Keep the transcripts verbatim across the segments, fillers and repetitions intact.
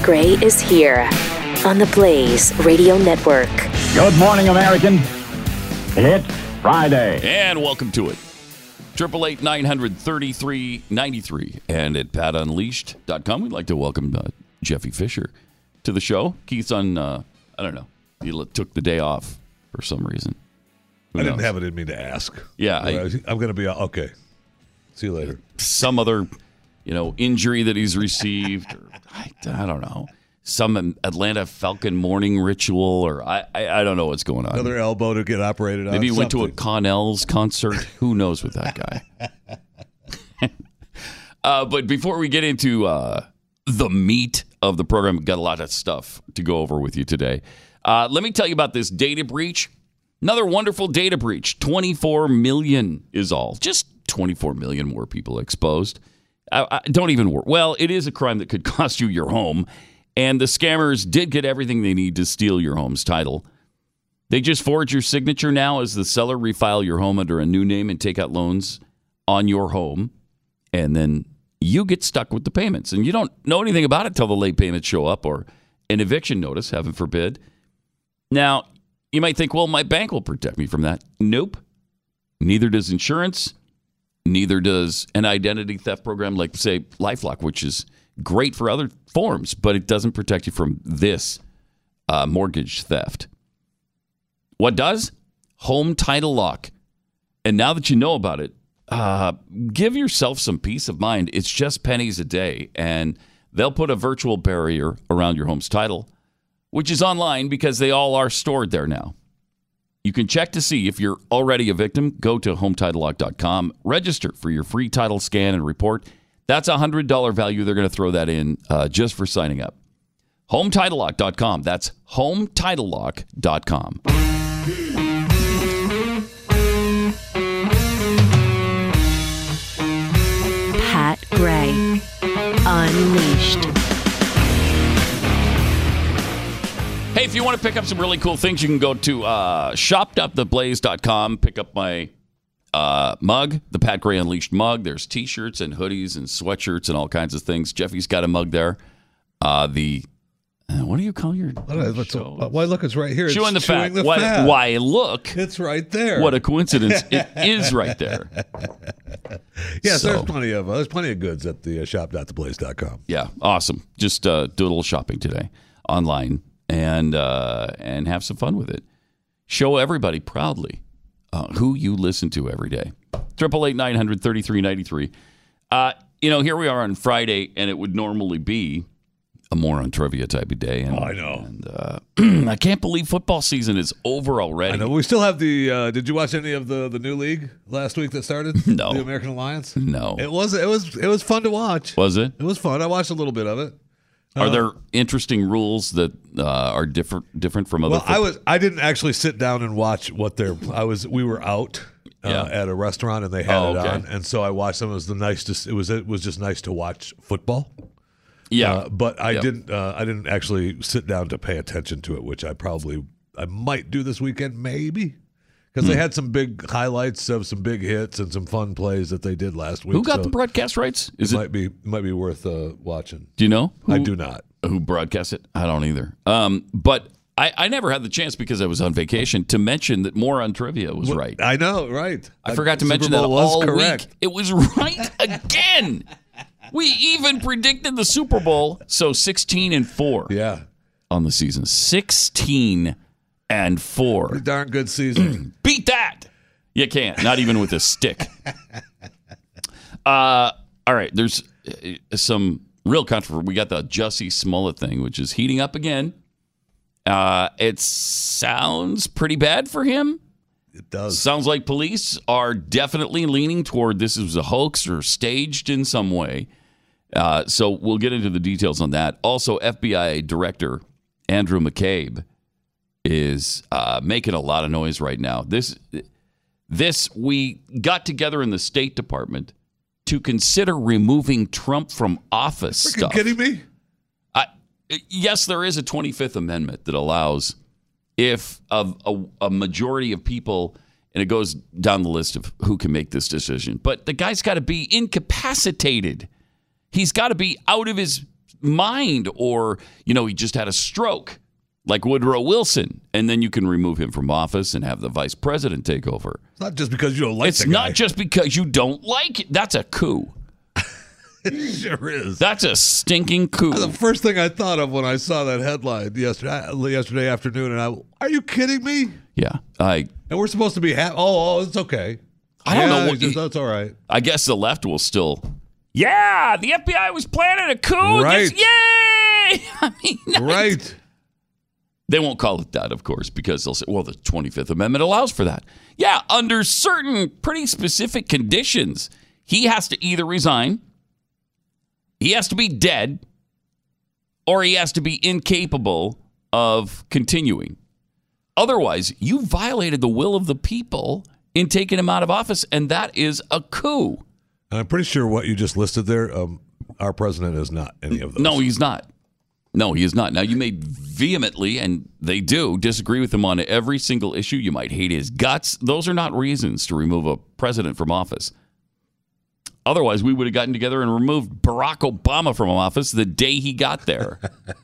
Gray is here on the Blaze Radio Network. Good morning, American. It's Friday. And welcome to it. triple eight nine hundred thirty-three ninety-three and at pat unleashed dot com. We'd like to welcome uh, Jeffy Fisher to the show. Keith's on, uh, I don't know, he took the day off for some reason. Who I knows? didn't have it in me to ask. Yeah. I, I'm going to be, okay. See you later. Some other, you know, injury that he's received. Or, I, I don't know. Some Atlanta Falcon morning ritual, or I, I, I don't know what's going on. Another elbow to get operated on. Maybe he went to a something. Connell's concert. Who knows with that guy? uh, but before we get into uh, the meat of the program, we've got a lot of stuff to go over with you today. Uh, let me tell you about this data breach. Another wonderful data breach. twenty-four million is all. Just twenty-four million more people exposed. I, I, don't even worry. Well, it is a crime that could cost you your home. And the scammers did get everything they need to steal your home's title. They just forge your signature now as the seller, refile your home under a new name and take out loans on your home. And then you get stuck with the payments. And you don't know anything about it till the late payments show up or an eviction notice, heaven forbid. Now, you might think, well, my bank will protect me from that. Nope. Neither does insurance. Neither does an identity theft program like, say, LifeLock, which is great for other forms, but it doesn't protect you from this uh, mortgage theft. What does? Home Title Lock. And now that you know about it, uh, give yourself some peace of mind. It's just pennies a day, and they'll put a virtual barrier around your home's title, which is online because they all are stored there now. You can check to see if you're already a victim. Go to home title lock dot com. Register for your free title scan and report. That's a one hundred dollars value. They're going to throw that in uh, just for signing up. home title lock dot com. That's home title lock dot com. Pat Gray, Unleashed. Hey, if you want to pick up some really cool things, you can go to uh, shop up the blaze dot com. Pick up my uh, mug, the Pat Gray Unleashed mug. There's T-shirts and hoodies and sweatshirts and all kinds of things. Jeffy's got a mug there. Uh, the uh, what do you call your show? Why, look, it's right here. It's Chewing the chewing fat. the why, fat. why look? It's right there. What a coincidence! It is right there. Yes, So- there's plenty of uh, there's plenty of goods at the uh, shop dot the blaze dot com. Yeah, awesome. Just uh, do a little shopping today online and uh, and have some fun with it. Show everybody proudly uh, who you listen to every day. Triple eight nine hundred thirty three ninety three. Uh, you know, here we are on Friday, and it would normally be a more on trivia type of day. And, Oh, I know. And uh, I can't believe football season is over already. I know. We still have the. Uh, did you watch any of the, the new league last week that started? No. The American Alliance. No. It was it was it was fun to watch. Was it? It was fun. I watched a little bit of it. Are Uh, there interesting rules that uh, are different different from other? Well, I football- was. I didn't actually sit down and watch what they're. I was. We were out uh, Yeah. at a restaurant and they had Oh, it okay. on, and so I watched them. It was the nice. To, it was. It was just nice to watch football. Yeah, Uh, but I Yep. didn't. Uh, I didn't actually sit down to pay attention to it, which I probably. I might do this weekend, maybe, because Hmm. they had some big highlights of some big hits and some fun plays that they did last week. Who got so the broadcast rights? Is it, it? might be might be worth uh, watching. Do you know? I Who- do not. Who broadcast it? I don't either. Um, but I, I never had the chance because I was on vacation to mention that more on trivia was right. I know, right? I forgot to Super mention that Bowl was all correct. week. It was right again. We even predicted the Super Bowl. So sixteen and four Yeah, on the season. sixteen and four. darn good season. Beat that. You can't. Not even with a stick. Uh, all right. There's uh, some real controversy. We got the Jussie Smollett thing, which is heating up again. Uh, it sounds pretty bad for him. It does. Sounds like police are definitely leaning toward this was a hoax or staged in some way. Uh, so we'll get into the details on that. Also, F B I Director Andrew McCabe is uh, making a lot of noise right now. This, this we got together in the State Department to consider removing Trump from office. Freaking Stuff. kidding me? I, yes, there is a twenty-fifth Amendment that allows if a, a, a majority of people, and it goes down the list of who can make this decision, but the guy's got to be incapacitated. He's got to be out of his mind, or, you know, he just had a stroke like Woodrow Wilson, and then you can remove him from office and have the vice president take over. It's not just because you don't like It's the guy. not just because you don't like it. That's a coup. It sure is. That's a stinking coup. The first thing I thought of when I saw that headline yesterday, yesterday afternoon, and I, are you kidding me? Yeah, I. And we're supposed to be happy. Oh, oh, it's okay. I don't yeah, know what just, you- that's all right. I guess the left will still. Yeah, the F B I was planning a coup. Right. Just, yay! I mean, Right. They won't call it that, of course, because they'll say, well, the twenty-fifth Amendment allows for that. Yeah, under certain pretty specific conditions, he has to either resign, he has to be dead, or he has to be incapable of continuing. Otherwise, you violated the will of the people in taking him out of office, and that is a coup. And I'm pretty sure what you just listed there, um, our president is not any of those. No, he's not. No, he is not. Now, you may vehemently, and they do, disagree with him on every single issue. You might hate his guts. Those are not reasons to remove a president from office. Otherwise, we would have gotten together and removed Barack Obama from office the day he got there.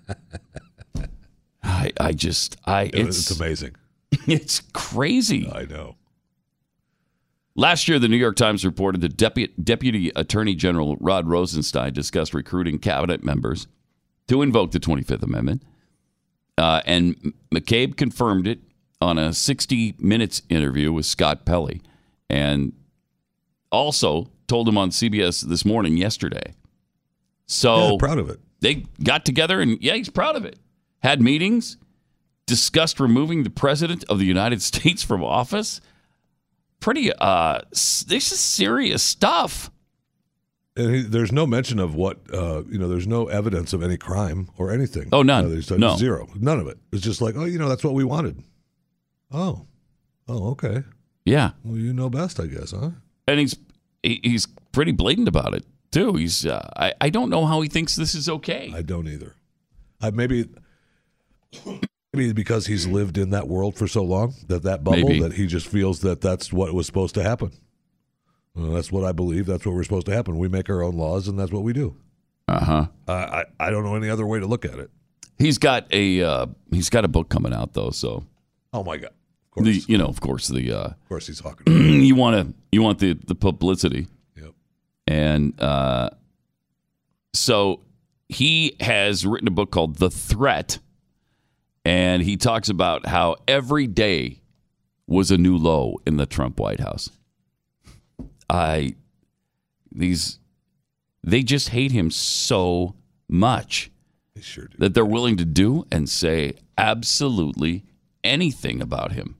I, I just, I, it's, It's amazing. it's crazy. I know. Last year, the New York Times reported that Deputy, Deputy Attorney General Rod Rosenstein discussed recruiting cabinet members to invoke the twenty-fifth Amendment. Uh, and McCabe confirmed it on a sixty minutes interview with Scott Pelley, and also told him on C B S This Morning yesterday. So Yeah, proud of it. they got together, and yeah, he's proud of it. Had meetings, discussed removing the president of the United States from office. Pretty, uh, this is serious stuff. And he, there's no mention of what, uh, you know, there's no evidence of any crime or anything. Oh, none. Uh, there's uh, No. Zero. None of it. It's just like, oh, you know, that's what we wanted. Oh. Oh, okay. Yeah. Well, you know best, I guess, huh? And he's he, he's pretty blatant about it, too. He's uh, I, I don't know how he thinks this is okay. I don't either. I maybe maybe because he's lived in that world for so long, that that bubble, Maybe. that he just feels that that's what was supposed to happen. Well, that's what I believe. That's what we're supposed to happen. We make our own laws, and that's what we do. Uh-huh. I I, I don't know any other way to look at it. He's got a uh, he's got a book coming out, though, so Oh my God! Of course, the you know, of course, the uh, of course, he's talking. you want to you want the the publicity. Yep. And uh, so he has written a book called The Threat, and he talks about how every day was a new low in the Trump White House. I these they just hate him so much They sure do. that they're willing to do and say absolutely anything about him.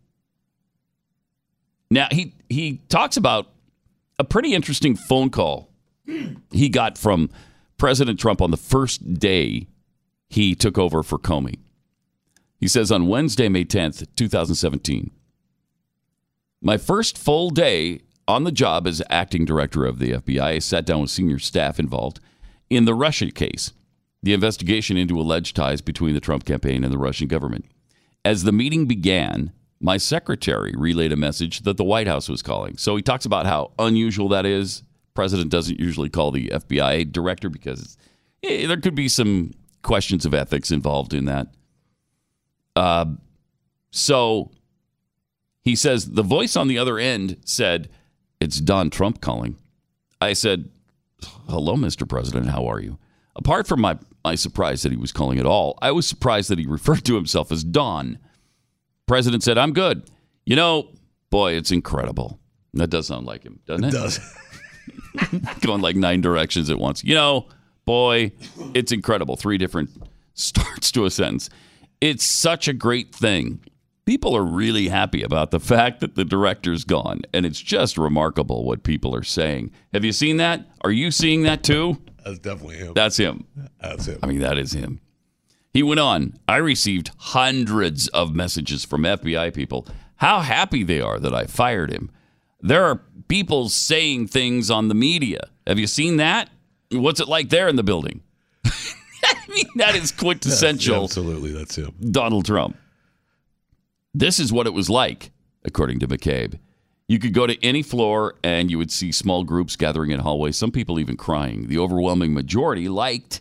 Now, he, he talks about a pretty interesting phone call he got from President Trump on the first day he took over for Comey. He says, on Wednesday, May tenth, twenty seventeen, my first full day on the job as acting director of the F B I, I sat down with senior staff involved in the Russia case, the investigation into alleged ties between the Trump campaign and the Russian government. As the meeting began, my secretary relayed a message that the White House was calling. So he talks about how unusual that is. President doesn't usually call the F B I director because eh, there could be some questions of ethics involved in that. Uh, so he says, the voice on the other end said, "It's Don Trump calling." I said, "Hello, Mister President. How are you?" Apart from my, my surprise that he was calling at all, I was surprised that he referred to himself as Don. President said, "I'm good. You know, boy, it's incredible." That does sound like him, doesn't it? It does. Going like nine directions at once. You know, boy, it's incredible. Three different starts to a sentence. It's such a great thing. People are really happy about the fact that the director's gone, and it's just remarkable what people are saying. Have you seen that? Are you seeing that too? That's definitely him. That's him. That's him. I mean, that is him. He went on, I received hundreds of messages from F B I people, how happy they are that I fired him. There are people saying things on the media. Have you seen that? What's it like there in the building? I mean, that is quintessential. Absolutely, that's him. Donald Trump. This is what it was like, according to McCabe. You could go to any floor and you would see small groups gathering in hallways, some people even crying. The overwhelming majority liked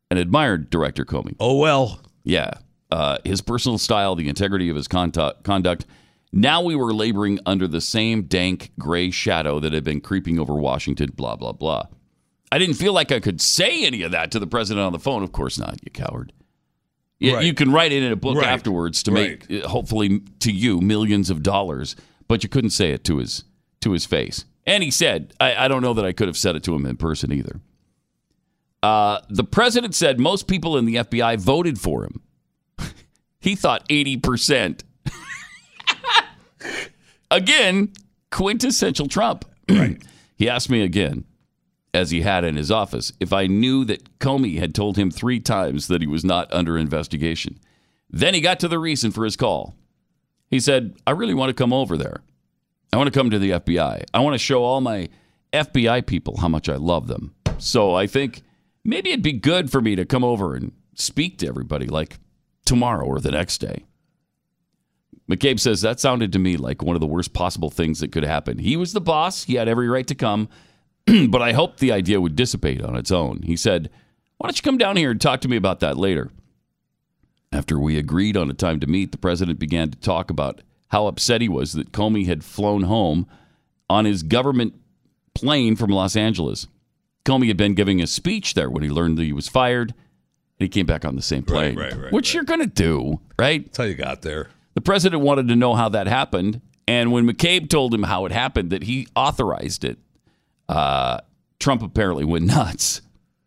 and admired Director Comey. Oh, well. Yeah. Uh, his personal style, the integrity of his conduct, conduct. Now we were laboring under the same dank gray shadow that had been creeping over Washington, blah, blah, blah. I didn't feel like I could say any of that to the president on the phone. Of course not, you coward. You, Right. you can write it in a book Right. afterwards to Right. make, uh, hopefully, to you, millions of dollars, but you couldn't say it to his to his face. And he said, I, I don't know that I could have said it to him in person either. Uh, the president said most people in the F B I voted for him. He thought eighty percent. Again, quintessential Trump. Right. He asked me again, as he had in his office, if I knew that Comey had told him three times that he was not under investigation. Then he got to the reason for his call. He said, I really want to come over there. I want to come to the F B I. I want to show all my F B I people how much I love them. So I think maybe it'd be good for me to come over and speak to everybody like tomorrow or the next day. McCabe says that sounded to me like one of the worst possible things that could happen. He was the boss. He had every right to come. But I hoped the idea would dissipate on its own. He said, why don't you come down here and talk to me about that later? After we agreed on a time to meet, the president began to talk about how upset he was that Comey had flown home on his government plane from Los Angeles. Comey had been giving a speech there when he learned that he was fired, and he came back on the same plane. Right, right, right, which right. you're going to do, right? That's how you got there. The president wanted to know how that happened, and when McCabe told him how it happened, that he authorized it, uh, Trump apparently went nuts.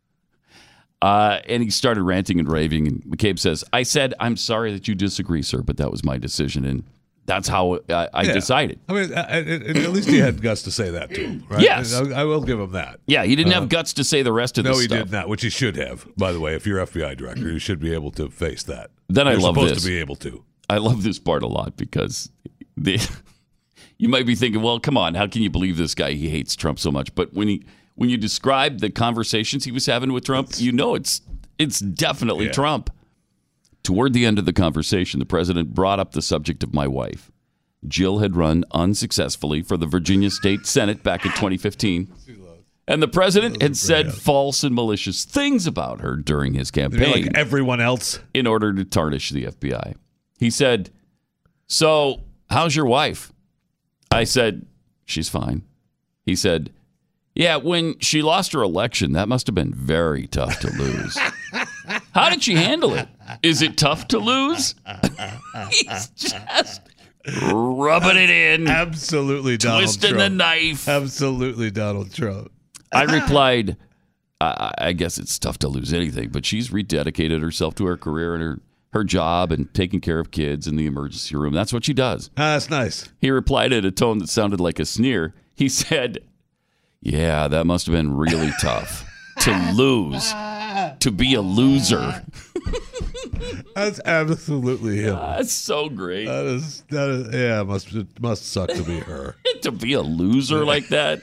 Uh, and he started ranting and raving, and McCabe says, I said, I'm sorry that you disagree, sir, but that was my decision, and that's how I, I Yeah. decided. I mean, I- I- at least he had guts to say that to him, right? Yes. I, I will give him that. Yeah, he didn't have guts to say the rest of No, this he stuff. did not, which he should have, by the way. If you're F B I director, you should be able to face that. Then I You're love supposed this. to be able to. I love this part a lot because the, you might be thinking, well, come on, how can you believe this guy? He hates Trump so much. But when he when you describe the conversations he was having with Trump, you know it's it's definitely Yeah. Trump. Toward the end of the conversation, the president brought up the subject of my wife. Jill had run unsuccessfully for the Virginia State Senate back in twenty fifteen. And the president had said false and malicious things about her during his campaign Like everyone else. in order to tarnish the F B I. He said, so how's your wife? I said, she's fine. He said, yeah, when she lost her election, that must have been very tough to lose. How did she handle it? Is it tough to lose? He's just rubbing it in, Absolutely Donald twisting Trump. the knife. Absolutely Donald Trump. I replied, I, I guess it's tough to lose anything, but she's rededicated herself to her career and her, her job and taking care of kids in the emergency room. That's what she does. Ah, that's nice. He replied in a tone that sounded like a sneer. He said, yeah, that must have been really tough to lose, to be a loser. That's absolutely him. That's so great. That is, that is, yeah, it must, it must suck to be her. To be a loser like that.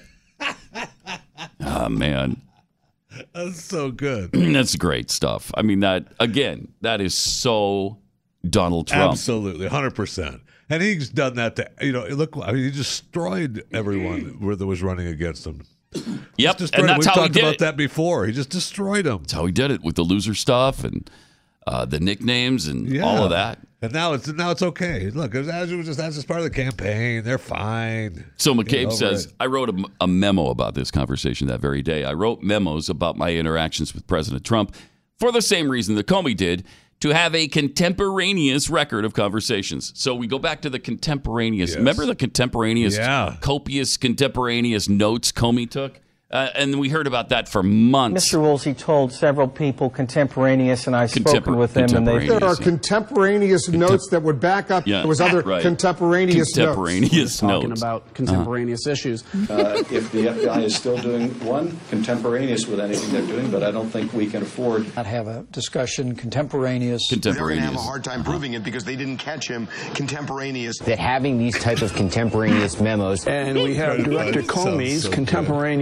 Oh, man. That's so good. That's great stuff. I mean, that, again, that is so Donald Trump. Absolutely, one hundred percent. And he's done that to, you know, look, I mean, he destroyed everyone where that was running against him. Yep, Destroyed and them. that's We've how he talked did about it. that before. He just destroyed them. That's how he did it with the loser stuff and uh, the nicknames and Yeah. all of that. And now it's now it's okay. Look, it was, it was just that's just part of the campaign. They're fine. So Get McCabe over says, it. I wrote a, a memo about this conversation that very day. I wrote memos about my interactions with President Trump for the same reason that Comey did, to have a contemporaneous record of conversations. So we go back to the contemporaneous. Yes. Remember the contemporaneous, Yeah. copious contemporaneous notes Comey took? Uh, and we heard about that for months. Mister Woolsey told several people contemporaneous, and I've Contempor- spoken with them, and they contemporaneous. There are contemporaneous notes that would back up. Yeah, There was other right. contemporaneous, Contemporaneous talking notes. about contemporaneous issues. Uh, if the F B I is still doing one contemporaneous with anything they're doing, but I don't think we can afford. Not have a discussion contemporaneous. They're going to have a Contemporaneous. hard time proving it because they didn't catch him contemporaneous. That having these type of contemporaneous memos, And we have Director Sounds Comey's so contemporaneous notes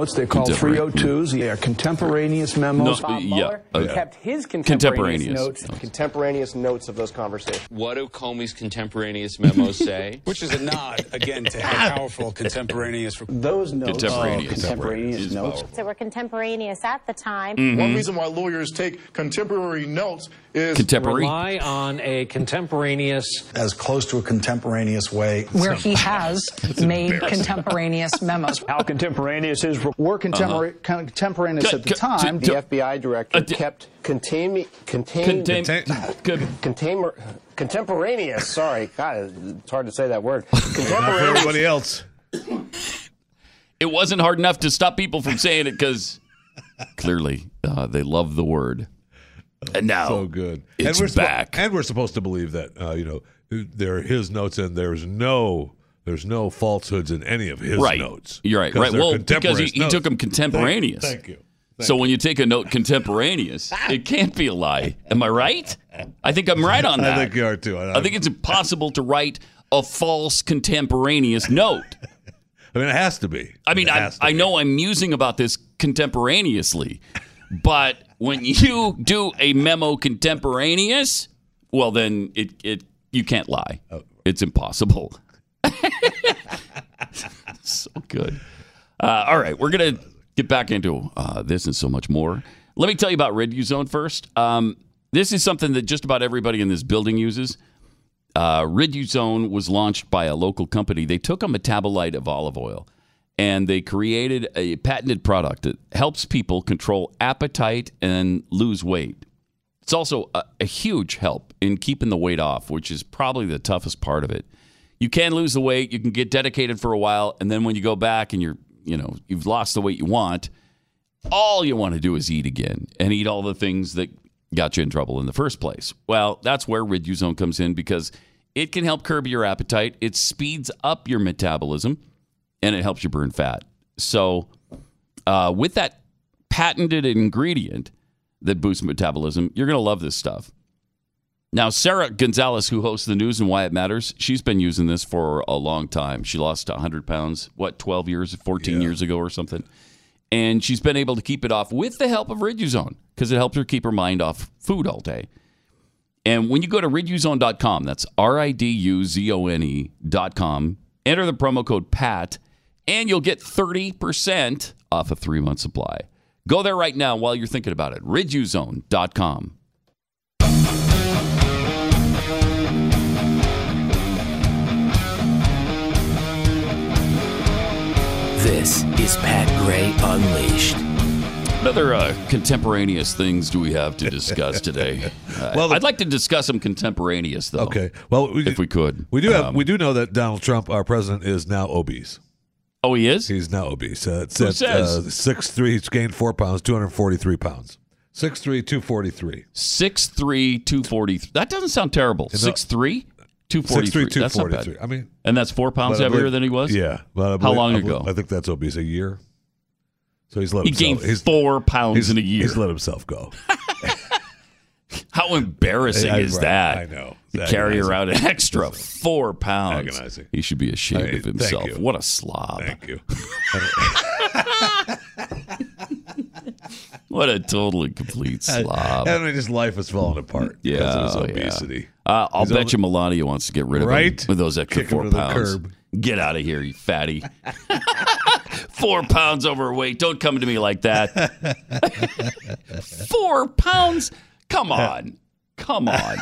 notes. They're called three oh twos. They are contemporaneous memos. No, Bob yeah, Mueller uh, kept his contemporaneous contemporaneous, notes, notes. contemporaneous notes of those conversations. What do Comey's contemporaneous memos say? Which is a nod, again, to how powerful contemporaneous... Those notes Contemporaneous. are contemporaneous notes. So we're contemporaneous at the time. Mm-hmm. One reason why lawyers take contemporary notes is Contemporary. Rely on a contemporaneous... As close to a contemporaneous way. Where he has made contemporaneous memos. How contemporaneous is Were contempora- Uh-huh. contemporaneous Co- at the co- time. to- The F B I director Uh, d- kept contain, contain, Contain- contain, contemporaneous. Sorry, God, it's hard to say that word. Not for Contemporaneous. everybody else. It wasn't hard enough to stop people from saying it because clearly uh, they love the word. And now So good. it's and we're back. Suppo- and we're supposed to believe that, uh, you know, they're his notes and there's no there's no falsehoods in any of his right. notes. You're right. 'Cause Right. they're Well, because he, contemporaneous he notes. took them contemporaneous. Thank, thank you. Thank so you. when you take a note contemporaneous, it can't be a lie. Am I right? I think I'm right on that. I think you are too. I, I think it's impossible to write a false contemporaneous note. I mean, it has to be. I mean, It I, has to I be. know I'm musing about this contemporaneously, but when you do a memo contemporaneous, well, then it, it you can't lie. Oh. It's impossible. So good. Uh, all right, we're going to get back into uh, this and so much more. Let me tell you about Riduzone first. Um, this is something that just about everybody in this building uses. Uh, Riduzone was launched by a local company. They took a metabolite of olive oil and they created a patented product that helps people control appetite and lose weight. It's also a, a huge help in keeping the weight off, which is probably the toughest part of it. You can lose the weight, you can get dedicated for a while, and then when you go back and you're, you know, you've lost the weight you want, all you want to do is eat again and eat all the things that got you in trouble in the first place. Well, that's where Riduzone comes in because it can help curb your appetite, it speeds up your metabolism, and it helps you burn fat. So uh, with that patented ingredient that boosts metabolism, you're going to love this stuff. Now, Sarah Gonzalez, who hosts the news and Why It Matters, she's been using this for a long time. She lost one hundred pounds, what, twelve years, fourteen Yeah. years ago or something. And she's been able to keep it off with the help of Riduzone because it helps her keep her mind off food all day. And when you go to riduzone dot com, that's R I D U Z O N E dot com, enter the promo code PAT, and you'll get thirty percent off a three-month supply. Go there right now while you're thinking about it. riduzone dot com. This is Pat Gray Unleashed. What other uh, contemporaneous things do we have to discuss today? Uh, Well, the- I'd like to discuss some contemporaneous, though. Okay. Well, we, if we could. we do have Um, we do know that Donald Trump, our president, is now obese. Oh, he is? He's now obese. Uh, it's Who at says? uh, six three, he's gained four pounds, two hundred forty-three pounds. six three, two forty-three. six three, two forty-three. That doesn't sound terrible. six three, two forty-three. six three, two That's not bad. forty-three. I mean, and that's four pounds but I heavier believe- than he was? Yeah. But I How believe- long I ago? believe- I think that's obese. A year. So he's let He himself. gained he's, four pounds he's, in a year. He's let himself go. How embarrassing I- is right. that? I know. To It's carry agonizing. around an extra four pounds. Agonizing. He should be ashamed I- of thank himself. you. What a slob. Thank you. What a totally complete slob. I mean, his life is falling apart Yeah, because of his oh, yeah. obesity. Uh, I'll He's bet only- you Melania wants to get rid of Right? him with those extra Kick him four to the pounds. curb. Get out of here, you fatty. Four pounds overweight. Don't come to me like that. Four pounds? Come on. Come on.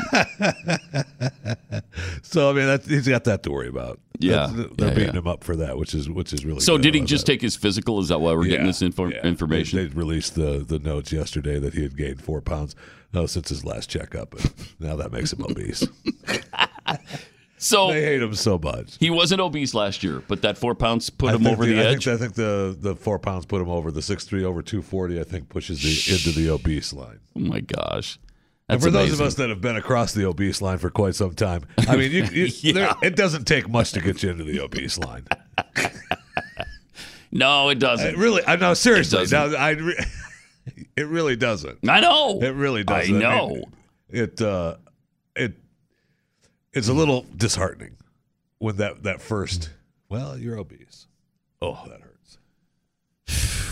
So I mean, that's, he's got that to worry about. Yeah, That's- they're yeah, beating yeah. him up for that, which is which is really. So good did he about just that. take his physical? Is that why we're getting Yeah, this info- yeah. information? They, they released the the notes yesterday that he had gained four pounds uh, since his last checkup. And now that makes him obese. So they hate him so much. He wasn't obese last year, but that four pounds put I him think over the, I edge. Think, I think the the four pounds put him over the six three over two forty. I think pushes the into the obese line. Oh my gosh. And That's for those amazing. of us that have been across the obese line for quite some time, I mean, you, you, Yeah. there, it doesn't take much to get you into the obese line. No, it doesn't. It really, I know seriously. It doesn't. Now, I, re- it really doesn't. I know. It really I doesn't. know. mean, it uh, it it's a little disheartening when that that first. Well, you're obese. Oh, that hurts.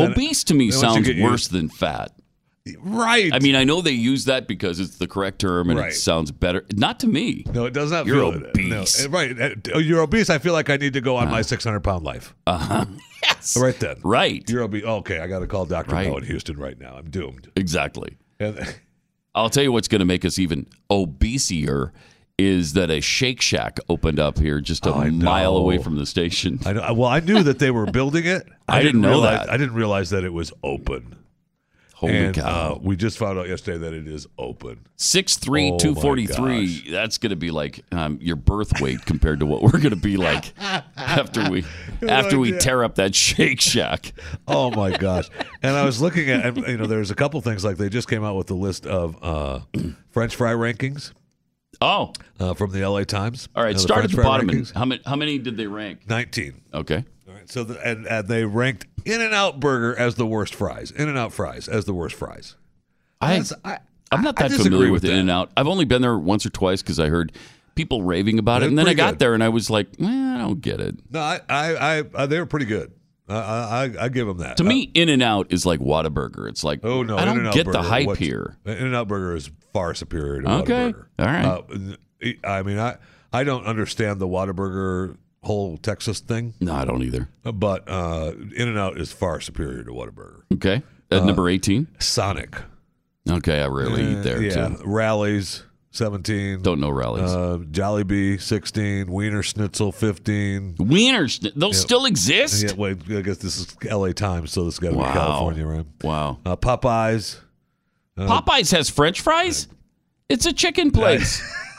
Obese to me then once you sounds get worse used- than fat. Right. I mean, I know they use that because it's the correct term and Right. it sounds better. Not to me. No, it does not You're feel obese. No, right. Uh, You're obese. I feel like I need to go on my six hundred pound life. Uh-huh. Yes. Right then. Right. You're obese. Okay, I got to call Doctor Right. Mo in Houston right now. I'm doomed. Exactly. And, I'll tell you what's going to make us even obesier is that a Shake Shack opened up here just a Oh, I mile know. away from the station. I know, well, I knew that they were building it. I didn't know realize, that. I didn't realize that it was open. Holy and, cow. Uh, we just found out yesterday that it is open. six three, Oh, two my forty-three. gosh. That's going to be like um, your birth weight compared to what we're going to be like after we after we idea. tear up that Shake Shack. Oh my gosh! And I was looking at, and, you know, there's a couple things like they just came out with the list of uh, French fry rankings. Oh, uh, from the L A Times. all right. Uh, Start at French the fry bottom. And rankings. how many? How many did they rank? nineteen. Okay. All right. So the, and, and they ranked In-N-Out Burger as the worst fries. In-N-Out fries as the worst fries. I, That's- I I'm not I that disagree familiar with with that. In-N-Out. I've only been there once or twice because I heard people raving about it, They're and then I pretty got good. there and I was like, well, I don't get it. No, I, I, I, I they were pretty good. I, I, I give them that. To Uh, me, In-N-Out is like Whataburger. It's like, oh no, I don't In-N-Out get the Burger, hype what's- here. In-N-Out Burger is far superior to Okay. Whataburger. All right. Uh, I mean, I, I don't understand the Whataburger whole Texas thing. No, I don't either. But uh, In-N-Out is far superior to Whataburger. Okay. At Uh, number eighteen? Sonic. Okay, I rarely eat there, Uh, yeah. too. Rallies, seventeen. Don't know Rallies. Uh, Jollibee, sixteen. Wiener Schnitzel, fifteen. Wiener Schnitzel? Those Yeah. still exist? Yeah, wait, I guess this is L A Times, so this got to Wow. be California, right? Wow. Uh, Popeyes. Uh, Popeyes has French fries? It's a chicken place.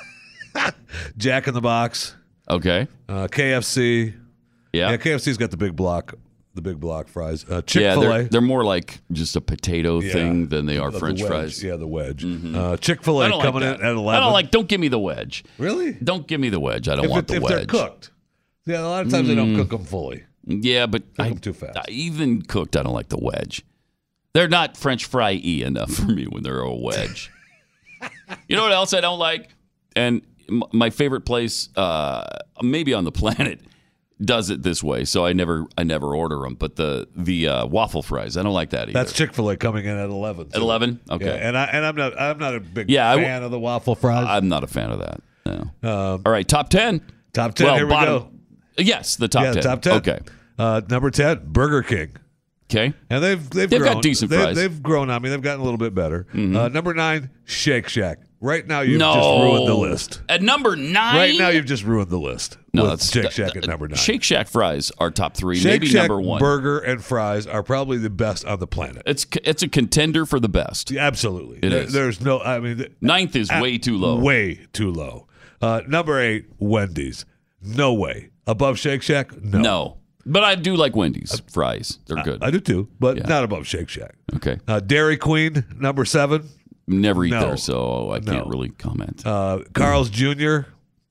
Jack in the Box. Okay. Uh, K F C. Yeah. Yeah, K F C's got the big block, the big block fries. Uh, Yeah, Chick-fil-A. they're, they're more like just a potato Yeah. thing than they are The French wedge. fries. Yeah, the wedge. Mhm. Uh, I Chick-fil-A don't coming like in that. at eleven. I don't like, don't give me the wedge. Really? Don't give me the wedge. I don't if want it- the if wedge. they're cooked. Yeah, a lot of times they don't cook them fully. Yeah, but Cook I, 'em too fast. I- even cooked, I don't like the wedge. They're not French fry-y enough for me when they're a wedge. You know what else I don't like? And m- my favorite place, uh, maybe on the planet, does it this way. So I never, I never order them. But the the uh, waffle fries, I don't like that either. That's Chick-fil-A coming in at eleven. At eleven? Okay. Yeah, and I and I'm not I'm not a big Yeah, I w- fan of the waffle fries. I'm not a fan of that. No. Um, All right, top ten. Top ten. Well, here we bottom- go. Yes, the top yeah, ten. top ten. Okay. Uh, number ten, Burger King. Okay. And they've they've, They've got grown. decent They've- fries. They've grown on me. They've gotten a little bit better. Mhm. Uh, number nine, Shake Shack. Right now, you've no. just ruined the list. At number nine? Right now, you've just ruined the list. No, with that's Shake Shack at number nine. Shake Shack fries are top three, Shake maybe Shack number one. burger and fries are probably the best on the planet. It's it's a contender for the best. Yeah, absolutely. It There- is. There's no. I mean, th- Ninth is uh, way too low. Way too low. Uh, number eight, Wendy's. No way. Above Shake Shack? No. No. But I do like Wendy's fries. They're good. I do too, but Yeah. not above Shake Shack. Okay. Uh, Dairy Queen, number seven. Never eat No. there, so I can't No. really comment. Uh, Carl's Junior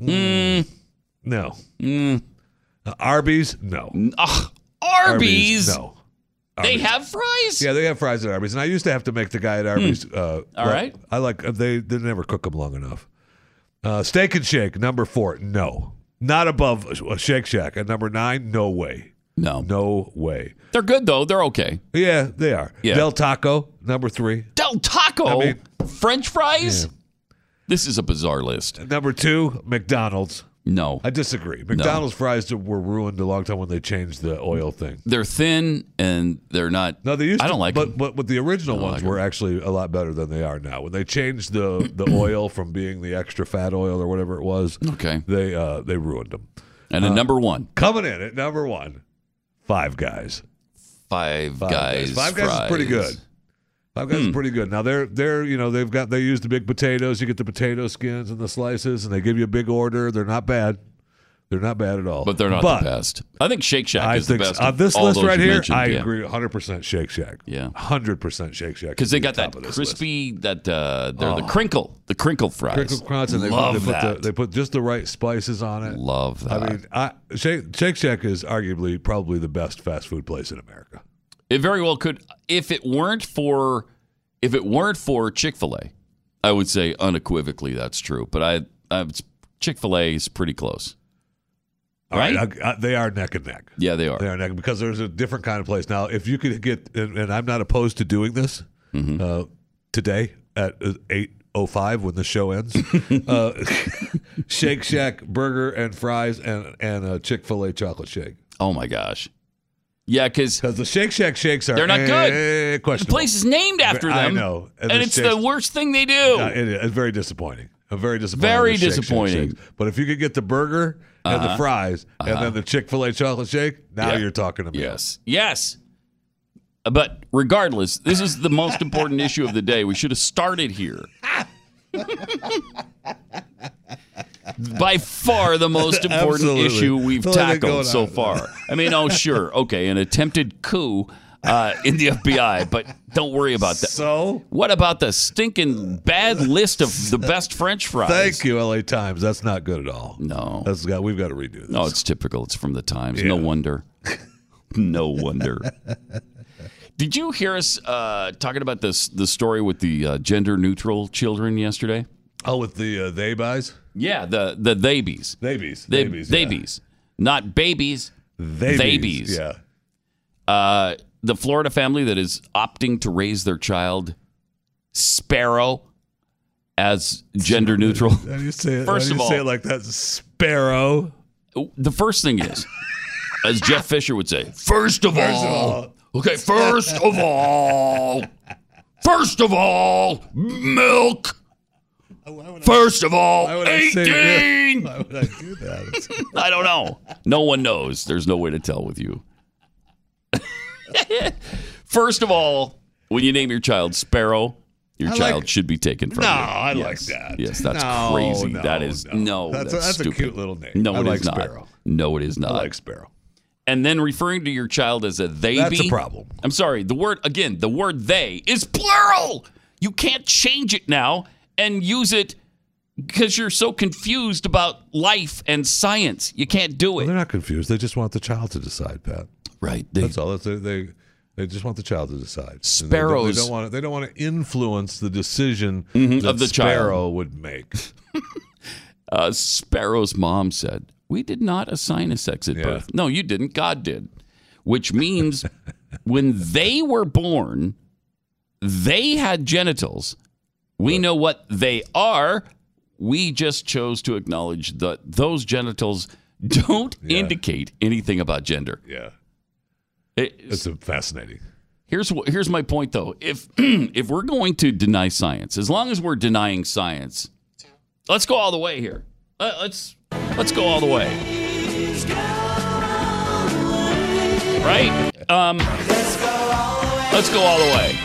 Mm. No. Mm. Uh, Arby's? No. Ugh, Arby's? No. They Arby's. have fries? Yeah, they have fries at Arby's, and I used to have to make the guy at Arby's. Uh, Hmm. All like- right. I like they they never cook them long enough. Uh, Steak and Shake, number four. No, not above uh, Shake Shack. At number nine, no way. No. No way. They're good, though. They're okay. Yeah, they are. Yeah. Del Taco, number three. Del Taco? I mean- French fries? Yeah. This is a bizarre list. Number two, McDonald's. No. I disagree. McDonald's fries were ruined a long time when they changed the oil thing. They're thin and they're not. No, they used I to, don't like but, them. But but the original I don't ones like were actually a lot better than they are now. When they changed the the oil from being the extra fat oil or whatever it was, Okay. they uh, they ruined them. And at Uh, number one, Coming in at number one, Five Guys. Five, Five Guys. Five Guys is pretty fries. good. Five Guys is Hmm. pretty good. Now they're they're you know they've got they use the big potatoes. You get the potato skins and the slices, and they give you a big order. They're not bad. They're not bad at all. But they're not But the best. I think Shake Shack I is think the best. on of this all list those right you here, mentioned. I Yeah. agree one hundred percent Shake Shack. Yeah. one hundred percent Shake Shack. Because is they at got the top that of this crispy, that uh, they're the Oh. crinkle, the crinkle fries. list. Crinkle crunch, and they, Love they put that. the, they put just the right spices on it. Love that. I mean, I, Shake, Shake Shack is arguably probably the best fast food place in America. It very well could. If it weren't for, if it weren't for Chick-fil-A, I would say unequivocally that's true. But I, I Chick-fil-A is pretty close. All right? right, I, I, they are neck and neck. Yeah, they are. They are neck because there's a different kind of place. Now, if you could get, and, and I'm not opposed to doing this Mm-hmm. uh, today at eight oh five when the show ends, uh, Shake Shack burger and fries and, and a Chick-fil-A chocolate shake. Oh, my gosh. Yeah, because the Shake Shack shakes are they're not eh, good. questionable. The place is named after them. I know. And, the it's shakes- the worst thing they do. Uh, it is. It's very disappointing. A very disappointing. Very the Shake Shack disappointing. shakes. But if you could get the burger and Uh-huh. the fries and Uh-huh. then the Chick-fil-A chocolate shake, now Yeah. you're talking to me. Yes. Yes. But regardless, this is the most important issue of the day. We should have started here. By far the most important Absolutely. issue we've What are they going tackled so on? far. I mean, oh, sure. Okay, an attempted coup uh, in the F B I, but don't worry about that. So? What about the stinking bad list of the best French fries? Thank you, L A Times. That's not good at all. No. That's got. We've got to redo this. No, it's typical. It's from the Times. No Yeah. wonder. No wonder. Did you hear us uh, talking about this the story with the uh, gender neutral children yesterday? Oh, with the uh, they buys? Yeah, the the theybies. Theybies. They, Theybies. yeah. theybies. Not babies. Theybies. Theybies. Yeah. Uh, the Florida family that is opting to raise their child Sparrow as gender neutral. How do you say it? First How do of you all, say it like that? Sparrow. the first thing is, as Jeff Fisher would say, first of First of all, all. okay, first of all, first of all, milk. First of all, Why would I say eighteen. that? Why would I do that? I don't know. No one knows. There's no way to tell with you. First of all, when you name your child Sparrow, your I child like- should be taken from No, you. I Yes. like that. Yes, that's No, crazy. no, that is no. no. That's That's, a- that's a stupid. cute little name. No, I it like is not. Sparrow. No, it is not. I like Sparrow. And then referring to your child as a they That's be. a problem. I'm sorry. The word again. The word they is plural. You can't change it now and use it because you're so confused about life and science. You can't do Well, it. they're not confused. They just want the child to decide, Pat. Right. They, That's all. That's, they, they they just want the child to decide. And they don't- Sparrows- They don't, want to, they don't want to influence the decision Mhm, that of the child. Sparrow would make. Uh, Sparrow's mom said, "We did not assign a sex at Yeah. birth. No, you didn't. God did." Which means when they were born, they had genitals. We know what they are. We just chose to acknowledge that those genitals don't Yeah. indicate anything about gender. Yeah. It- It's a fascinating. Here's wh- here's my point, though. If if we're going to deny science, as long as we're denying science, let's go all the way here. Uh, let's let's go all the way. Right? Um, let's go all the way.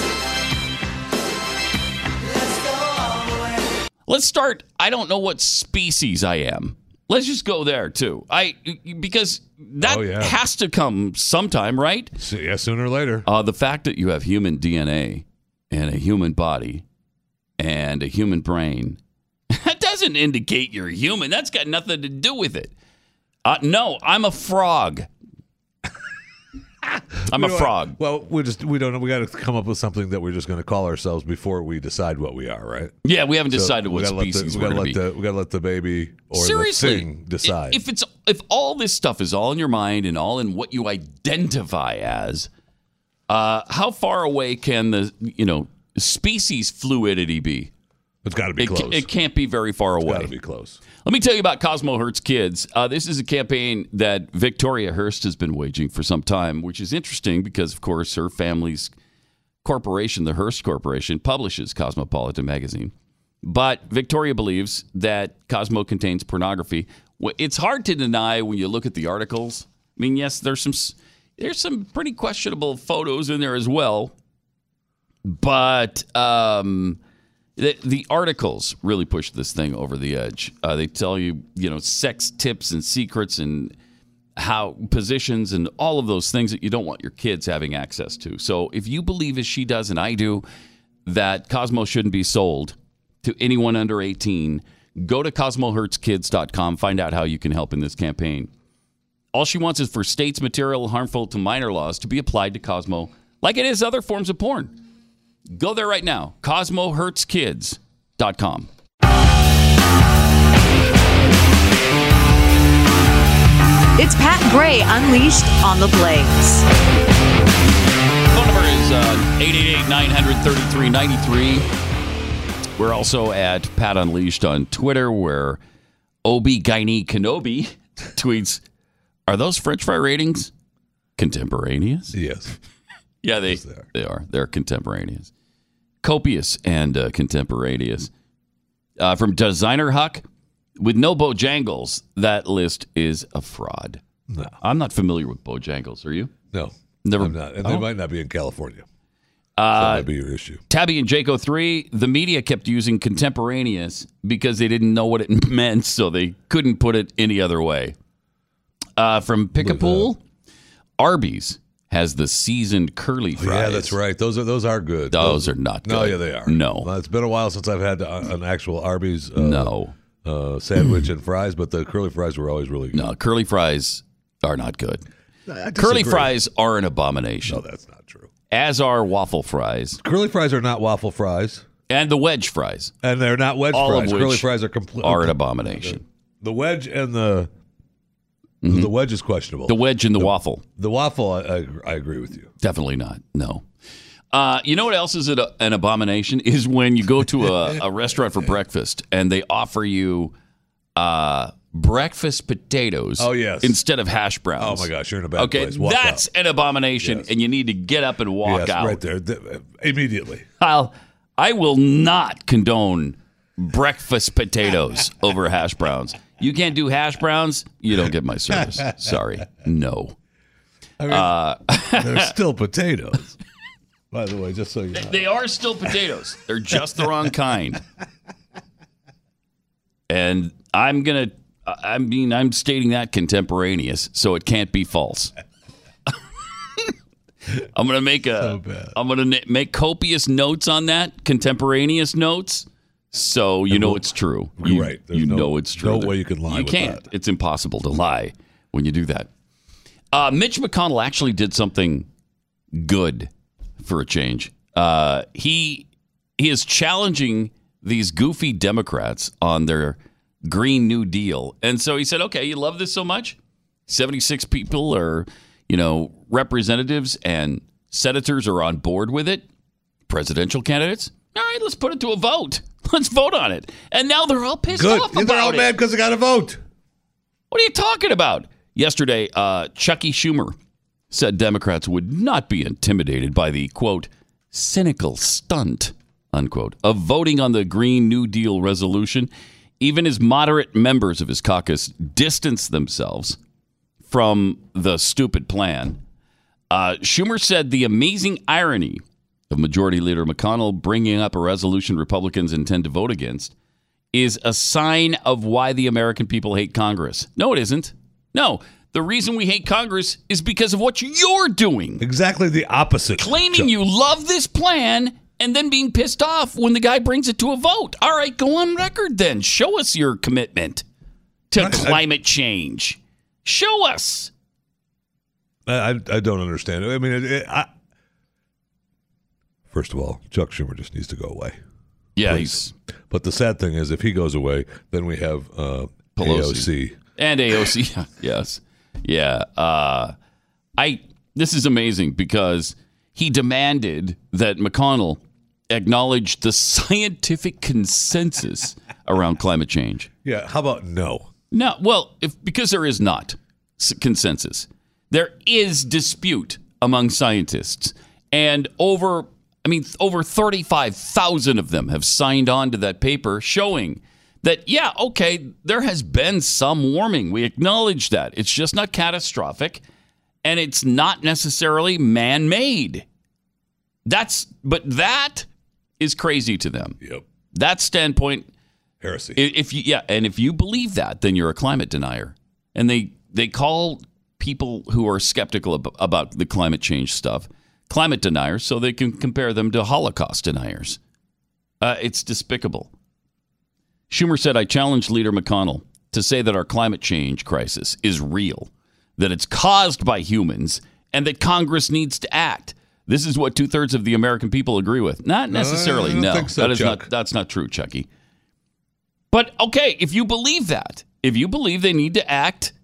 Let's start. I don't know what species I am. Let's just go there too. I because that Oh, yeah. has to come sometime, right? So, yeah, sooner or later. Uh, the fact that you have human D N A and a human body and a human brain, that doesn't indicate you're human. That's got nothing to do with it. Uh, no, I'm a frog. I'm We a don't- frog. Well, we just we don't know. We got to come up with something that we're just going to call ourselves before we decide what we are, right? Yeah, we haven't So decided we what gotta let the- species we we're gotta going to let be. the we got to let the baby or Seriously, the thing decide. If it's if all this stuff is all in your mind and all in what you identify as, uh, how far away can the you know species fluidity be? It's got to be It, close. ca- it can't be very far It's away. got to be close. Let me tell you about Cosmo Hurts Kids. Uh, this is a campaign that Victoria Hearst has been waging for some time, which is interesting because, of course, her family's corporation, the Hearst Corporation, publishes Cosmopolitan magazine. But Victoria believes that Cosmo contains pornography. Well, it's hard to deny when you look at the articles. I mean, yes, there's some there's some pretty questionable photos in there as well. But um, the, the articles really push this thing over the edge. Uh, they tell you, you know, sex tips and secrets and how positions and all of those things that you don't want your kids having access to. So if you believe, as she does and I do, that Cosmo shouldn't be sold to anyone under eighteen, go to cosmo hurts kids dot com. Find out how you can help in this campaign. All she wants is for states' material harmful to minor laws to be applied to Cosmo like it is other forms of porn. Go there right now, cosmo hurts kids dot com. It's Pat Gray Unleashed on the Blaze. Phone number is uh, eight eight eight, nine hundred, thirty-three ninety-three. We're also at Pat Unleashed on Twitter, where Obi-Gyne Kenobi tweets, are those French fry ratings contemporaneous? Yes. Yeah, they, Yes, they are. they are. They're contemporaneous. Copious and uh, contemporaneous. Uh, from Designer Huck, with no Bojangles, that list is a fraud. No. I'm not familiar with Bojangles. Are you? No. Never. I'm not. And Oh. they might not be in California. Uh, so that would be your issue. Tabby and Jaco three, the media kept using contemporaneous because they didn't know what it meant, so they couldn't put it any other way. Uh, from Pick-a-Pool, Arby's has the seasoned curly Oh, fries. yeah, that's right. Those are those are good. Those are not No, good. yeah, they are. No. Well, it's been a while since I've had uh, an actual Arby's uh, No. uh, sandwich and fries, but the curly fries were always really good. No, curly fries are not good. I Curly disagree. fries are an abomination. No, that's not true. As are waffle fries. Curly fries are not waffle fries. And the wedge fries. And they're not wedge All fries. of which Curly fries are complete. are an abomination. The wedge and the Mm-hmm. the wedge is questionable. The wedge and the, the waffle. The waffle, I, I, I agree with you. Definitely not. No. Uh, you know what else is an, an abomination? Is when you go to a, a restaurant for breakfast and they offer you uh, breakfast potatoes oh, yes. instead of hash browns. Oh, my gosh. You're in a bad okay, place. Walk that's out. an abomination, yes. and you need to get up and walk yes, out. right there. The, immediately. I'll, I will not condone breakfast potatoes over hash browns. You can't do hash browns, you don't get my service. Sorry. No. I mean, uh, they're still potatoes. By the way, just so you know. They are still potatoes. They're just the wrong kind. And I'm going to, I mean, I'm stating that contemporaneous, so it can't be false. I'm going to make a, So bad. I'm going to make copious notes on that, contemporaneous notes. So you And know we'll- it's true. You, right. There's you no- know it's true. no way you can lie You with can't. that. It's impossible to lie when you do that. Uh, Mitch McConnell actually did something good for a change. Uh, he he is challenging these goofy Democrats on their Green New Deal, and so he said, "Okay, you love this so much. seventy-six people are, you know, representatives and senators are on board with it. Presidential candidates. All right, let's put it to a vote. Let's vote on it." And now they're all pissed Good. off Yeah, about they're all it. mad because they got to vote. What are you talking about? Yesterday, uh, Chucky Schumer said Democrats would not be intimidated by the, quote, cynical stunt, unquote, of voting on the Green New Deal resolution. Even as moderate members of his caucus distanced themselves from the stupid plan. Uh, Schumer said the amazing irony of Majority Leader McConnell bringing up a resolution Republicans intend to vote against is a sign of why the American people hate Congress. No, it isn't. No, the reason we hate Congress is because of what you're doing. Exactly the opposite. Claiming you love this plan and then being pissed off when the guy brings it to a vote. All right, go on record then. Show us your commitment to I- climate change. Show us. I, I, I don't understand. I mean, it, it, I, first of all, Chuck Schumer just needs to go away. Yeah, Please. But the sad thing is, if he goes away, then we have uh, Pelosi. A O C. And A O C, yes. Yeah. Uh, I. This is amazing because he demanded that McConnell acknowledge the scientific consensus around climate change. Yeah. How about no? No, well, if because there is not s- consensus, there is dispute among scientists, and over, I mean, over thirty-five thousand of them have signed on to that paper showing that, yeah, okay, there has been some warming. We acknowledge that. It's just not catastrophic, and it's not necessarily man-made. That's, but that is crazy to them. Yep. That standpoint. Heresy. If you yeah, and if you believe that, then you're a climate denier. And they they call people who are skeptical ab- about the climate change stuff climate deniers, so they can compare them to Holocaust deniers. Uh, it's despicable. Schumer said, "I challenge Leader McConnell to say that our climate change crisis is real, that it's caused by humans, and that Congress needs to act." This is what two thirds of the American people agree with. Not necessarily. I don't no, think so, that is Chuck. not. That's not true, Chucky. But okay, if you believe that, if you believe they need to act,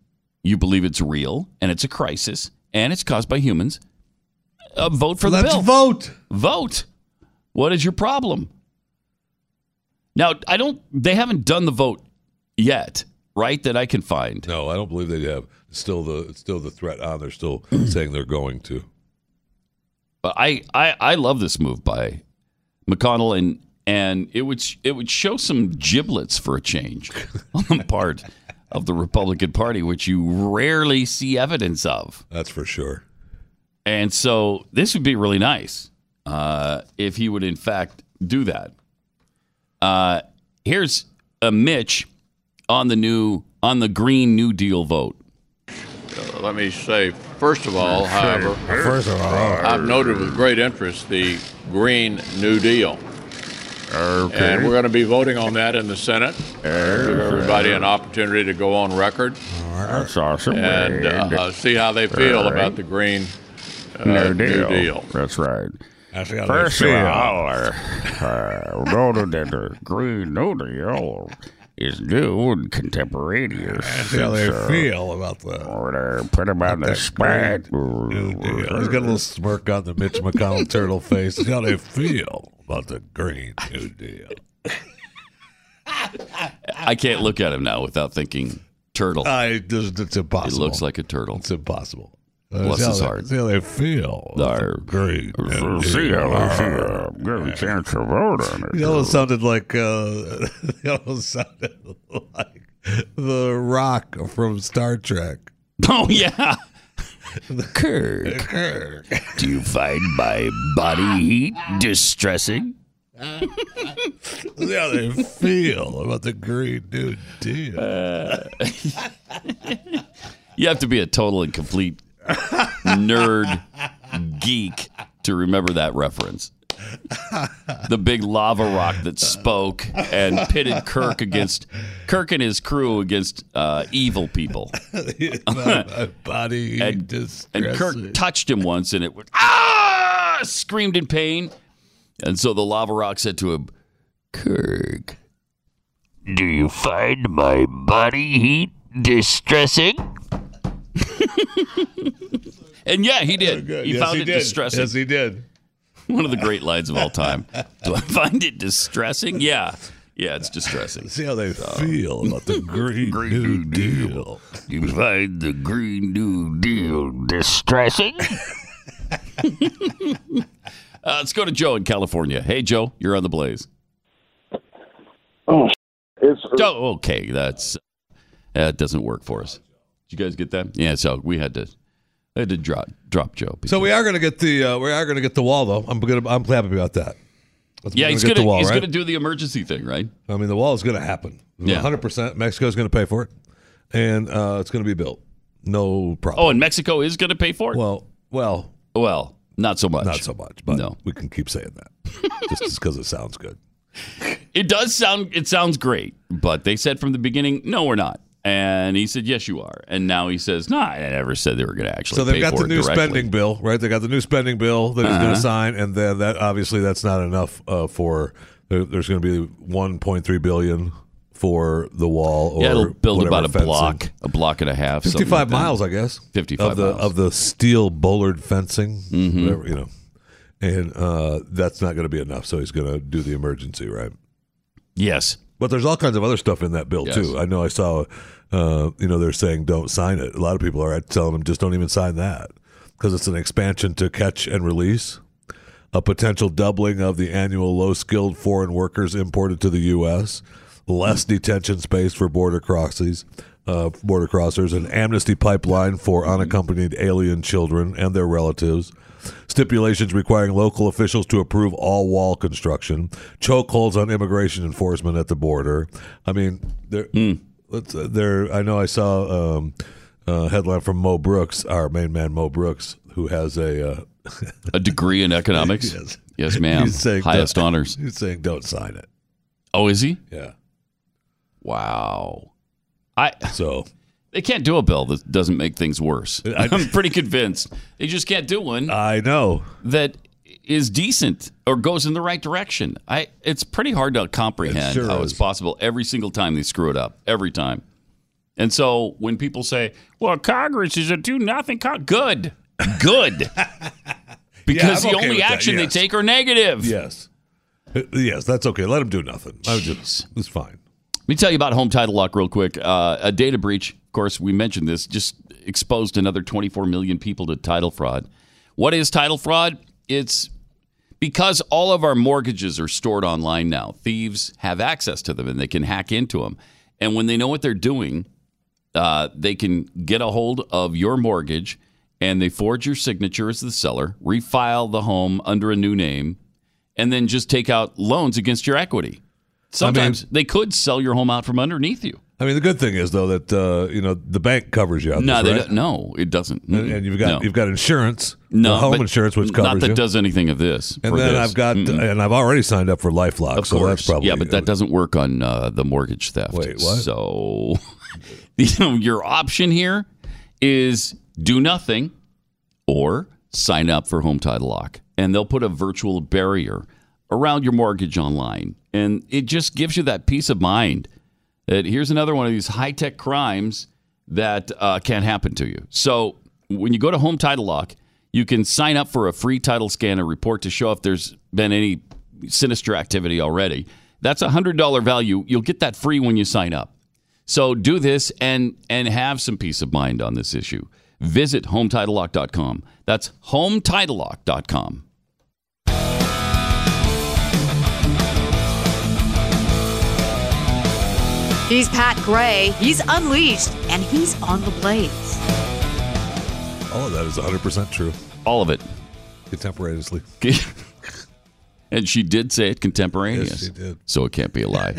you believe it's real and it's a crisis and it's caused by humans, uh, vote for the Let's bill. vote. Vote. What is your problem? Now, I don't. They haven't done the vote yet, right? That I can find. No, I don't believe they have. It's still the it's still the threat on. They're still saying they're going to. But I, I, I love this move by McConnell, and and it would it would show some giblets for a change on the part of the Republican Party, which you rarely see evidence of. That's for sure. And so this would be really nice uh, if he would, in fact, do that. Uh, here's a Mitch on the new on the Green New Deal vote. Uh, let me say, first of all, however, first of all, I've noted with great interest the Green New Deal. Okay. And we're going to be voting on that in the Senate. Give everybody an opportunity to go on record. That's awesome. And uh, see how they feel All right. about the Green uh, New New Deal. Deal. That's right. That's how First they of feel. all, uh, noted that the Green New Deal is new and contemporaneous. That's how they It's, uh, feel about the. Or they put him on the spot. New Deal. He's got a little smirk on the Mitch McConnell turtle face. That's how they feel about the Green New Deal. I can't look at him now without thinking turtle. I, it's, it's impossible. He looks like a turtle. It's impossible. Bless That's his how heart. They, that's how they feel. Our, Green New see Deal. how they feel. Give a chance to vote on it. He almost sounded like uh, he almost sounded like the Rock from Star Trek. Oh yeah, Kirk. Kirk. Do you find my body heat distressing? That's how they feel about the Green New Deal. Uh, you have to be a total and complete nerd geek to remember that reference. The big lava rock that spoke and pitted Kirk against Kirk and his crew against uh, evil people. My body and, distressing. and Kirk touched him once, and it would ah screamed in pain. And so the lava rock said to him, "Kirk, do you find my body heat distressing?" And yeah, he did. Oh, he yes, found he it did. distressing. Yes, he did. One of the great lines of all time. Do I find it distressing? Yeah. Yeah, it's distressing. See how they feel about the Green, Green New, New Deal. Deal. Do you find the Green New Deal distressing? uh, let's go to Joe in California. Hey, Joe, you're on the Blaze. Oh, it's Joe, okay, that's that doesn't work for us. Did you guys get that? Yeah, so we had to I had to drop drop Joe. So we are going to get the uh, we are going to get the wall though. I'm gonna I'm happy about that. Let's- Yeah, we're he's get gonna the wall, he's right? gonna do the emergency thing, right? I mean, the wall is going to happen. Yeah. one hundred percent. Mexico's going to pay for it, and uh, it's going to be built. No problem. Oh, and Mexico is going to pay for it? Well, well, well, not so much. not so much, but No. we can keep saying that just because it sounds good. It does sound it sounds great, but they said from the beginning, no, we're not. And he said, yes, you are. And now he says, no, I never said they were going to actually So they've pay got for the it new directly. spending bill, right? They got the new spending bill that he's going Uh-huh. to sign, and then that obviously that's not enough uh, for. There, there's going to be one point three billion for the wall. Or Yeah, it'll build whatever about a fencing. block, a block and a half. something fifty-five like that. miles, I guess. fifty-five of the miles. of the steel bollard fencing, Mhm. whatever, you know, and uh, that's not going to be enough. So he's going to do the emergency, right? Yes. But there's all kinds of other stuff in that bill Yes. too. I know I saw, uh, you know, they're saying don't sign it. A lot of people are telling them just don't even sign that because it's an expansion to catch and release, a potential doubling of the annual low-skilled foreign workers imported to the U S, less detention space for border crossings, uh, border crossers, an amnesty pipeline for unaccompanied alien children and their relatives, stipulations requiring local officials to approve all wall construction, chokeholds on immigration enforcement at the border. I mean, there, let's, uh, there. I know I saw um, a headline from Mo Brooks, our main man Mo Brooks, who has a uh, A degree in economics? Yes. Yes, ma'am. He's saying Highest don't- honors. He's saying don't sign it. Oh, is he? Yeah. Wow. I So they can't do a bill that doesn't make things worse. I'm pretty convinced they just can't do one I know. that is decent or goes in the right direction. I it's pretty hard to comprehend It sure how is. it's possible every single time they screw it up. Every time. And so when people say, well, Congress is a do-nothing, con-, good, good. Because Yeah, I'm the okay only with that, action yes. they take are negative. Yes. Uh, Yes, that's okay. Let them do nothing. I just, it's fine. Let me tell you about Home Title Lock real quick. Uh, a data breach, of course, we mentioned this, just exposed another twenty-four million people to title fraud. What is title fraud? It's because all of our mortgages are stored online now. Thieves have access to them, and they can hack into them. And when they know what they're doing, uh, they can get a hold of your mortgage, and they forge your signature as the seller, refile the home under a new name, and then just take out loans against your equity. Sometimes I mean, they could sell your home out from underneath you. I mean, the good thing is though that uh, you know the bank covers you. On No, this, they right? don't, no, it doesn't. And, and you've got No. you've got insurance, No, the home but insurance, which covers not that you. does anything of this. And for then this. I've got, Mm-mm. and I've already signed up for LifeLock, Of so course, that's probably yeah, but that doesn't work on uh, the mortgage theft. Wait, what? So, you know, your option here is do nothing or sign up for Home Title Lock, and they'll put a virtual barrier around your mortgage online, and it just gives you that peace of mind that here's another one of these high-tech crimes that uh, can't happen to you. So when you go to Home Title Lock, you can sign up for a free title scan and report to show if there's been any sinister activity already. That's a one hundred dollars value. You'll get that free when you sign up. So do this and and have some peace of mind on this issue. Visit home title lock dot com. That's home title lock dot com. He's Pat Gray. He's unleashed, and he's on the blaze. All of that is one hundred percent true. All of it. Contemporaneously. And she did say it contemporaneous. Yes, she did. So it can't be a lie.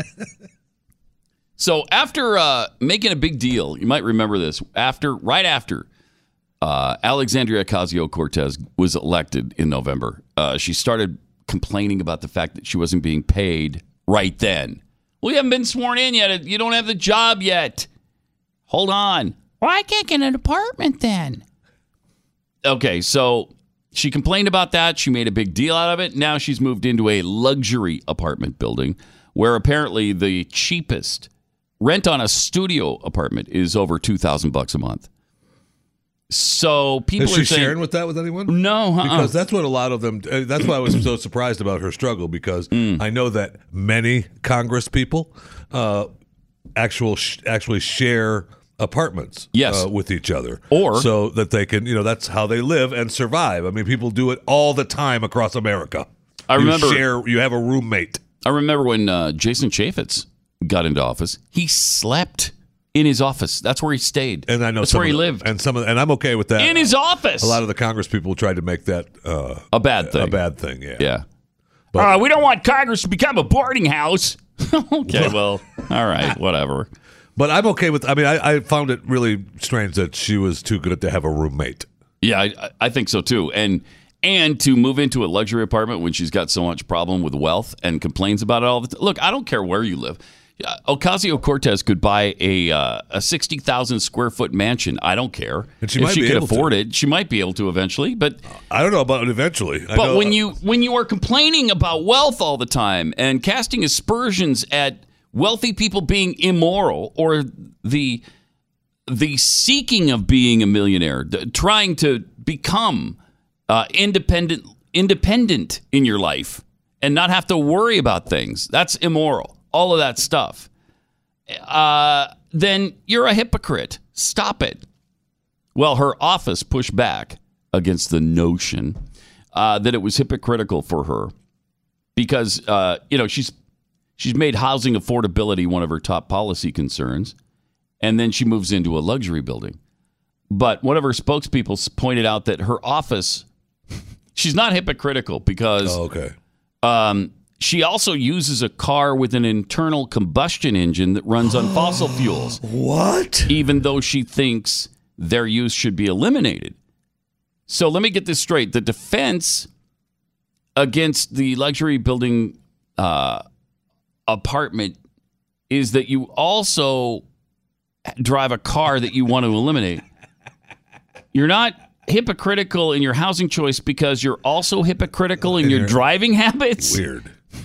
So after uh, making a big deal, you might remember this, after right after uh, Alexandria Ocasio-Cortez was elected in November, uh, she started complaining about the fact that she wasn't being paid right then. Well, you haven't been sworn in yet. You don't have the job yet. Hold on. Well, I can't get an apartment then. Okay, so she complained about that. She made a big deal out of it. Now she's moved into a luxury apartment building where apparently the cheapest rent on a studio apartment is over two thousand bucks a month. So people Is she are saying, sharing with that with anyone? No, uh-uh. Because that's what a lot of them. uh, That's why I was so surprised about her struggle, because Mm. I know that many Congress people uh, actual sh- actually share apartments Yes. uh, with each other, Or- so that they can, you know, that's how they live and survive. I mean, people do it all the time across America. I You remember- share. You have a roommate. I remember when uh, Jason Chaffetz got into office, he slept in his office. That's where he stayed. And I know that's some where he of the- lived. and some of, and I'm okay with that. In his office. A lot of the Congress people tried to make that uh, a bad thing. A bad thing, yeah. Yeah. But- uh, we don't want Congress to become a boarding house. Okay, well, all right, whatever. But I'm okay with. I mean, I, I found it really strange that she was too good to have a roommate. Yeah, I, I think so too. And and to move into a luxury apartment when she's got so much problem with wealth and complains about it all the time. Look, I don't care where you live. Uh, Ocasio-Cortez could buy a uh, a sixty thousand square foot mansion. I don't care. And she if might she be could able afford to. it, she might be able to eventually. But I don't know about it eventually. I but know, when you when you are complaining about wealth all the time and casting aspersions at wealthy people being immoral or the the seeking of being a millionaire, the, trying to become uh, independent independent in your life and not have to worry about things, that's immoral. All of that stuff. Uh, then you're a hypocrite. Stop it. Well, her office pushed back against the notion uh, that it was hypocritical for her because uh, you know she's she's made housing affordability one of her top policy concerns, and then she moves into a luxury building. But one of her spokespeople pointed out that her office, she's not hypocritical because oh, okay. um, she also uses a car with an internal combustion engine that runs on fossil fuels. What? Even though she thinks their use should be eliminated. So let me get this straight. The defense against the luxury building uh, apartment is that you also drive a car that you want to eliminate. You're not hypocritical in your housing choice because you're also hypocritical in your driving habits. Weird.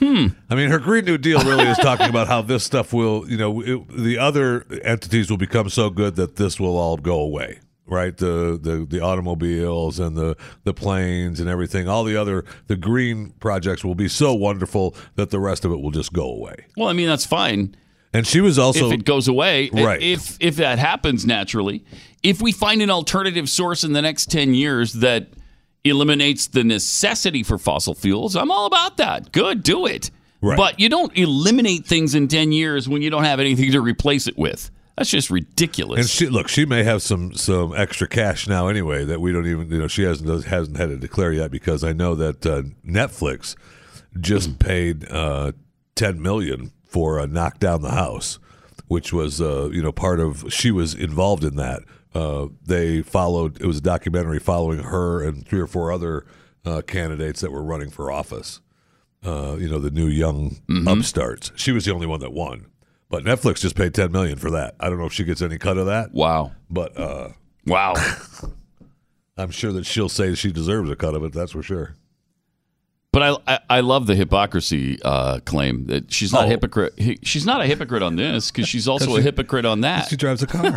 Hmm. I mean, her Green New Deal really is talking about how this stuff will, you know, it, the other entities will become so good that this will all go away, right? The the the automobiles and the the planes and everything, all the other the green projects will be so wonderful that the rest of it will just go away. Well, I mean, that's fine. And she was also if it goes away, right. If if that happens naturally, if we find an alternative source in the next ten years that eliminates the necessity for fossil fuels, I'm all about that. Good, do it. Right. But you don't eliminate things in ten years when you don't have anything to replace it with. That's just ridiculous. And she look, she may have some some extra cash now anyway that we don't even, you know, she hasn't hasn't had to declare yet, because I know that uh, Netflix just paid uh, ten million dollars for uh, Knock Down the House, which was uh, you know part of, she was involved in that. Uh, they followed, it was a documentary following her and three or four other uh, candidates that were running for office. Uh, you know, the new young mm-hmm. upstarts. She was the only one that won. But Netflix just paid ten million dollars for that. I don't know if she gets any cut of that. Wow. But uh, wow. I'm sure that she'll say she deserves a cut of it, that's for sure. But I, I, I love the hypocrisy uh, claim that she's not Oh. a hypocrite. he- She's not a hypocrite on this because she's also 'Cause a she- hypocrite on that. She drives a car.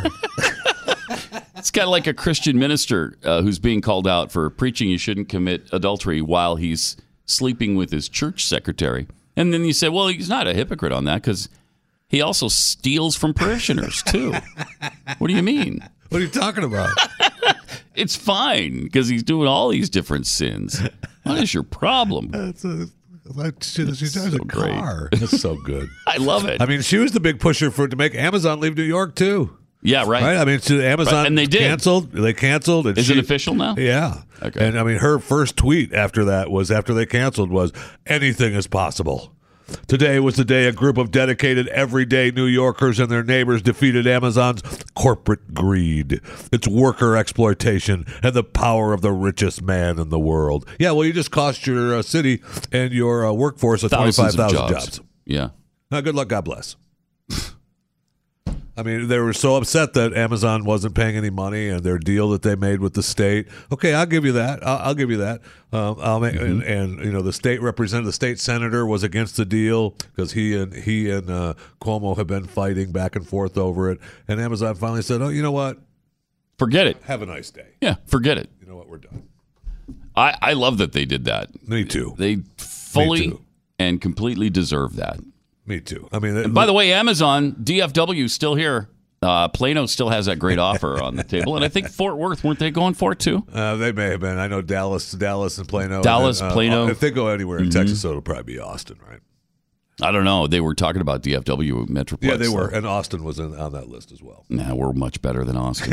It's kind of like a Christian minister uh, who's being called out for preaching you shouldn't commit adultery while he's sleeping with his church secretary. And then you say, well, he's not a hypocrite on that because he also steals from parishioners, too. What do you mean? What are you talking about? It's fine because he's doing all these different sins. What is your problem? That's a, like, she, she drives so a car. That's so good. I love it. I mean, she was the big pusher for to make Amazon leave New York, too. Yeah, right. Right? I mean, so Amazon Right, and they did. canceled. They canceled. And Is she, it official now? Yeah. Okay. And I mean, her first tweet after that was, after they canceled, was, anything is possible. Today was the day a group of dedicated, everyday New Yorkers and their neighbors defeated Amazon's corporate greed, its worker exploitation, and the power of the richest man in the world. Yeah, well, you just cost your uh, city and your uh, workforce of twenty-five Thousands of thousand jobs. jobs. Yeah. Now, good luck. God bless. I mean, they were so upset that Amazon wasn't paying any money, and their deal that they made with the state. Okay, I'll give you that. I'll, I'll give you that. Um, I'll make, Mm-hmm. and, and you know, the state representative, the state senator, was against the deal because he and he and uh, Cuomo have been fighting back and forth over it. And Amazon finally said, "Oh, you know what? Forget it. Have a nice day. Yeah, forget it. You know what? We're done." I, I love that they did that. Me too. They fully too. and completely deserve that. Me too. I mean, And by the way, Amazon, D F W is still here. Uh, Plano still has that great offer on the table. And I think Fort Worth, weren't they going for it too? Uh, they may have been. I know Dallas, Dallas, and Plano. Dallas, and then, uh, Plano. If they go anywhere in Mhm. Texas, so it'll probably be Austin, right? I don't know. They were talking about D F W Metroplex. Yeah, they were, though. and Austin was in, on that list as well. Nah, we're much better than Austin.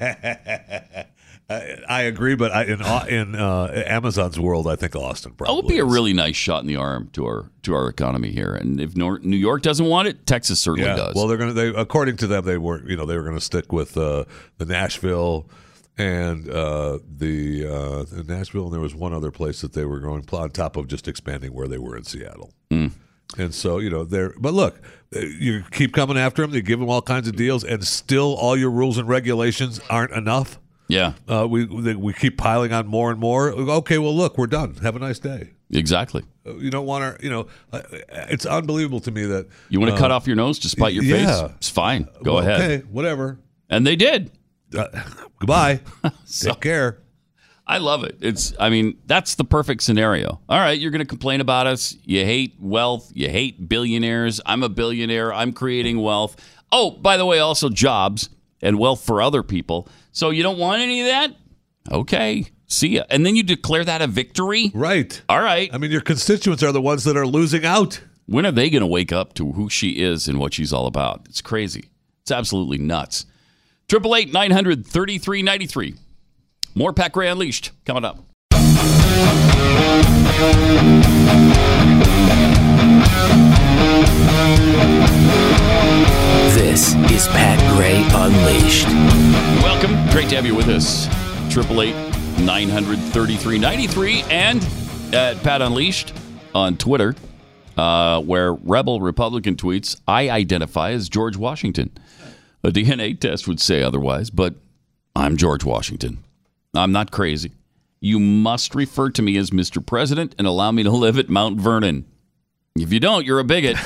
I, I agree, but I, in in uh, Amazon's world, I think Austin probably. That would be a really nice shot in the arm to our to our economy here. And if Nor- New York doesn't want it, Texas certainly yeah. does. Well, they're gonna. They according to them, they were you know they were going to stick with uh, the Nashville and uh, the uh, the Nashville, and there was one other place that they were going on top of just expanding where they were in Seattle. Mm. And so, you know, they're, but look, you keep coming after them, they give them all kinds of deals, and still all your rules and regulations aren't enough. Yeah. Uh, we they, we keep piling on more and more. Okay, well, look, we're done. Have a nice day. Exactly. Uh, You don't want to, you know, uh, it's unbelievable to me that. You want to uh, cut off your nose to spite your yeah. face? It's fine. Go Well, ahead. Okay, whatever. And they did. Uh, goodbye. So- Take care. I love it. It's, I mean, that's the perfect scenario. All right, you're going to complain about us. You hate wealth. You hate billionaires. I'm a billionaire. I'm creating wealth. Oh, by the way, also jobs and wealth for other people. So you don't want any of that? Okay, see ya. And then you declare that a victory? Right. All right. I mean, your constituents are the ones that are losing out. When are they going to wake up to who she is and what she's all about? It's crazy. It's absolutely nuts. eight eight eight, nine hundred, thirty-three ninety-three. More Pat Gray Unleashed coming up. This is Pat Gray Unleashed. Welcome. Great to have you with us. eight eight eight, nine hundred, thirty-three ninety-three and at Pat Unleashed on Twitter, uh, where Rebel Republican tweets, I identify as George Washington. A D N A test would say otherwise, but I'm George Washington. I'm not crazy. You must refer to me as Mister President and allow me to live at Mount Vernon. If you don't, you're a bigot.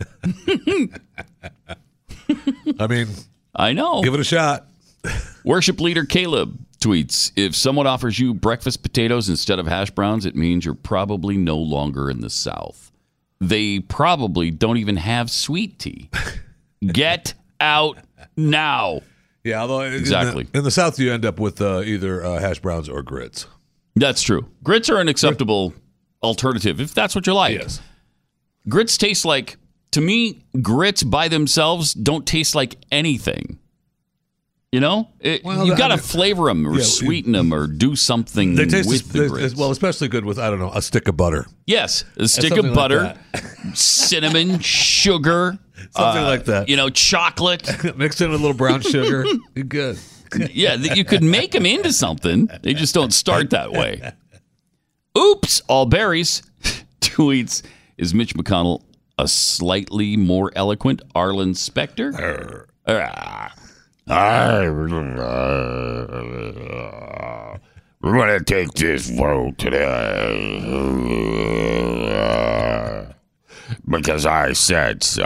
I mean, I know. Give it a shot. Worship leader Caleb tweets, if someone offers you breakfast potatoes instead of hash browns, it means you're probably no longer in the South. They probably don't even have sweet tea. Get out now. Yeah, although exactly. In the, in the South, you end up with uh, either uh, hash browns or grits. That's true. Grits are an acceptable alternative if that's what you like. Yes. Grits taste like, to me, grits by themselves don't taste like anything. You know, it, Well, you got to I mean, flavor them or yeah, sweeten them or do something They taste with as- the they- grits. well, especially good with I don't know a stick of butter. Yes, a stick something of like butter, cinnamon, sugar, Something uh, like that. You know, chocolate. Mixed in a little brown sugar. You're good. Yeah, th- you could make them into something. They just don't start that way. Oops, all berries. Tweets, is Mitch McConnell a slightly more eloquent Arlen Specter? Ah. We're going to take this vote today because I said so.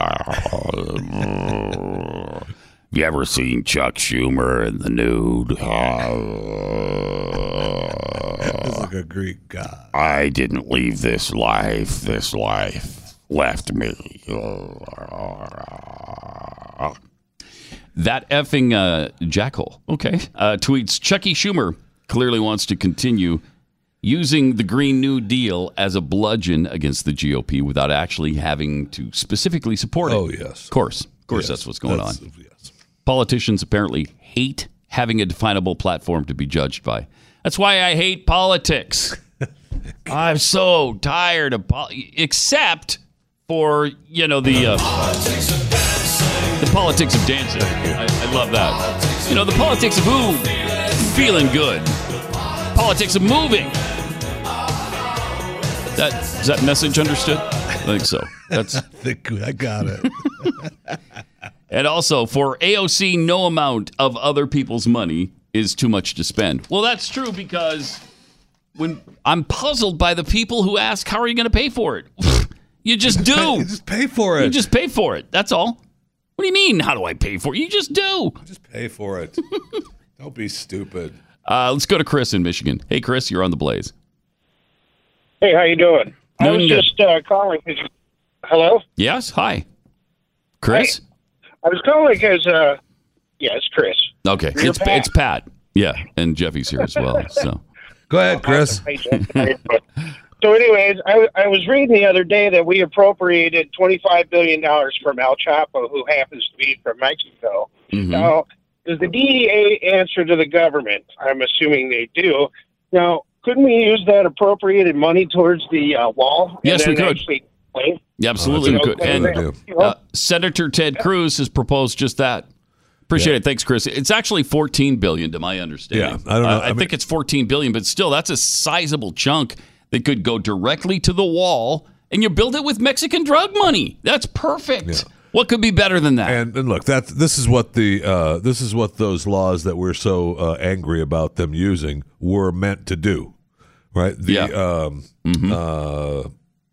Have you ever seen Chuck Schumer in the nude? He's like a Greek god. I didn't leave this life. This life left me. That effing uh, jackhole, okay, uh, tweets, Chucky Schumer clearly wants to continue using the Green New Deal as a bludgeon against the G O P without actually having to specifically support it. Oh, yes. Of course. Of course, Yes, that's what's going that's- on. yes. Politicians apparently hate having a definable platform to be judged by. That's why I hate politics. I'm so tired of politics, except for, you know, the... Uh, The politics of dancing. I, I love that. You know, the politics of who? Feeling good. Politics of moving. That is that message understood? I think so. That's I think I got it. and also for A O C, no amount of other people's money is too much to spend. Well, that's true because when I'm puzzled by the people who ask, "How are you going to pay for it?" You just do. You just pay for it. You just pay for it. That's all. What do you mean, how do I pay for it? You just do. Just pay for it. Don't be stupid. Uh, let's go to Chris in Michigan. Hey, Chris, you're on the Blaze. Hey, how you doing? I Doing was good. just uh, calling. Hello? Yes, hi. Chris? I was calling because, uh, yeah, it's Chris. Okay, You're it's Pat. it's Pat. Yeah, and Jeffy's here as well. So Go ahead, Chris. So anyways, I, I was reading the other day that we appropriated twenty-five billion dollars from El Chapo, who happens to be from Mexico. Mhm. Now, does the D E A answer to the government? I'm assuming they do. Now, couldn't we use that appropriated money towards the uh, wall? Yes, and we then could. actually claim? yeah, absolutely, Oh, we that's could. a And good idea. uh, Senator Ted Cruz has proposed just that. Appreciate it. Thanks, Chris. It's actually fourteen billion dollars to my understanding. Yeah, I don't know. Uh, I I, mean- think it's fourteen billion dollars, but still, that's a sizable chunk that could go directly to the wall, and you build it with Mexican drug money. That's perfect. What could be better than that? And, and look, that this is what the uh, this is what those laws that we're so uh, angry about them using were meant to do, right? The Yeah. um, Mhm. uh,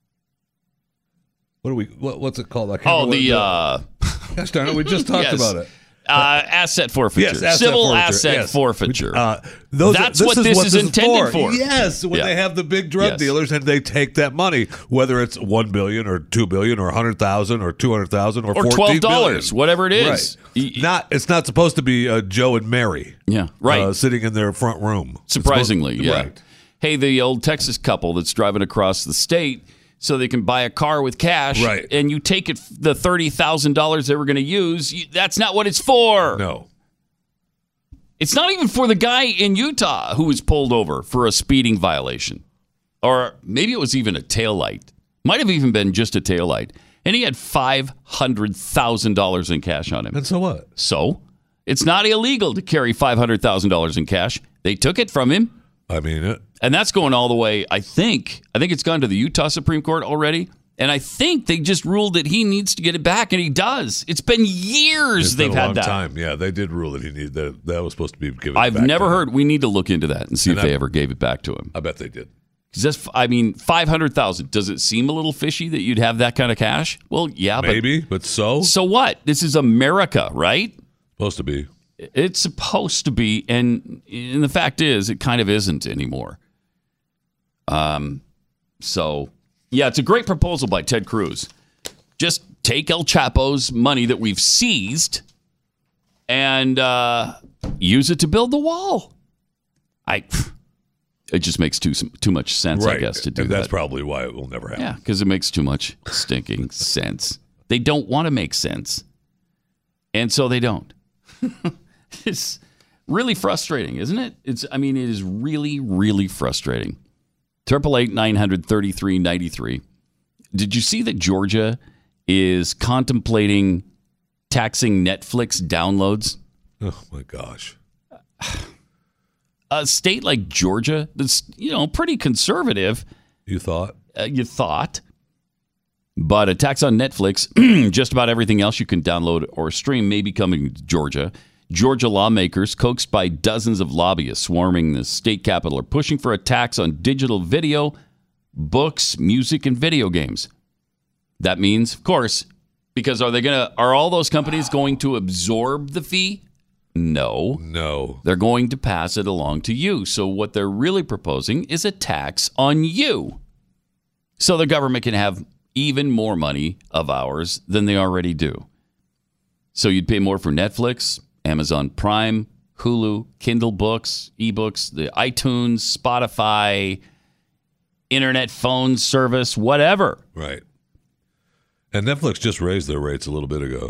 what do we what, what's it called? I can't Oh, remember the what uh, it- gosh darn it, we just talked yes. about it. Uh, asset forfeiture, Yes, asset civil forfeiture, asset yes. forfeiture. Uh, those are- That's what this is intended for. Yes, when Yeah. they have the big drug Yes. dealers and they take that money, whether it's one billion or two billion or a hundred thousand or two hundred thousand or Or fourteen twelve dollars, billion. whatever it is. Right. Not it's not supposed to be uh, Joe and Mary. Yeah, right. Uh, sitting in their front room. It's Surprisingly, supposed- yeah. Right. Hey, the old Texas couple that's driving across the state so they can buy a car with cash, Right. and you take it the thirty thousand dollars they were going to use. You, that's not what it's for. No. It's not even for the guy in Utah who was pulled over for a speeding violation. Or maybe it was even a taillight. Might have even been just a taillight. And he had five hundred thousand dollars in cash on him. And so what? So it's not illegal to carry five hundred thousand dollars in cash. They took it from him. I mean it. And that's going all the way, I think. I think it's gone to the Utah Supreme Court already. And I think they just ruled that he needs to get it back, and he does. It's been years It's they've been a had long that. time. Yeah, they did rule that he needed that. That was supposed to be given. I've back never to him. heard. We need to look into that and see And if they I- ever gave it back to him. I bet they did. That's, I mean, five hundred thousand. Does it seem a little fishy that you'd have that kind of cash? Well, yeah, maybe, but, but so? So what? This is America, right? Supposed to be. It's supposed to be, and, and the fact is, it kind of isn't anymore. Um, so, yeah, it's a great proposal by Ted Cruz. Just take El Chapo's money that we've seized and uh, use it to build the wall. I... It just makes too too much sense, right. I guess, to do and that's that. probably why it will never happen. Yeah, because it makes too much stinking sense. They don't want to make sense, and so they don't. It's really frustrating, isn't it? It's. I mean, it is really, really frustrating. Triple eight nine hundred thirty three ninety three. Did you see that Georgia is contemplating taxing Netflix downloads? Oh my gosh. A state like Georgia that's, you know, pretty conservative. You thought? Uh, you thought. But a tax on Netflix, just about everything else you can download or stream may be coming to Georgia. Georgia lawmakers, coaxed by dozens of lobbyists swarming the state capitol, are pushing for a tax on digital video, books, music, and video games. That means, of course, because are they going to, are all those companies going to absorb the fee? No. No. They're going to pass it along to you. So what they're really proposing is a tax on you. So the government can have even more money of ours than they already do. So you'd pay more for Netflix, Amazon Prime, Hulu, Kindle books, ebooks, the iTunes, Spotify, internet phone service, whatever. Right. And Netflix just raised their rates a little bit ago.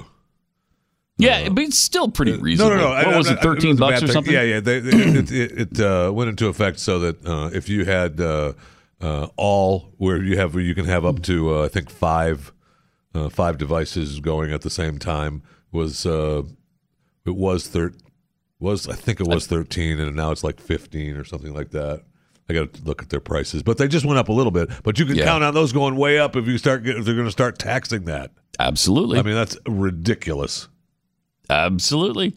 Yeah, uh, but it's still pretty reasonable. No, no, no. What I, was I, it, thirteen it was bucks or thing. something? Yeah, yeah. They, it it, it uh, went into effect so that uh, if you had uh, uh, all, where you have, where you can have up to, uh, I think five, uh, five devices going at the same time, was uh, it was thir- was I think it was thirteen, and now it's like fifteen or something like that. I got to look at their prices, but they just went up a little bit. But you can Yeah. count on those going way up if you start. Get, if they're going to start taxing that. Absolutely. I mean, that's ridiculous. Absolutely.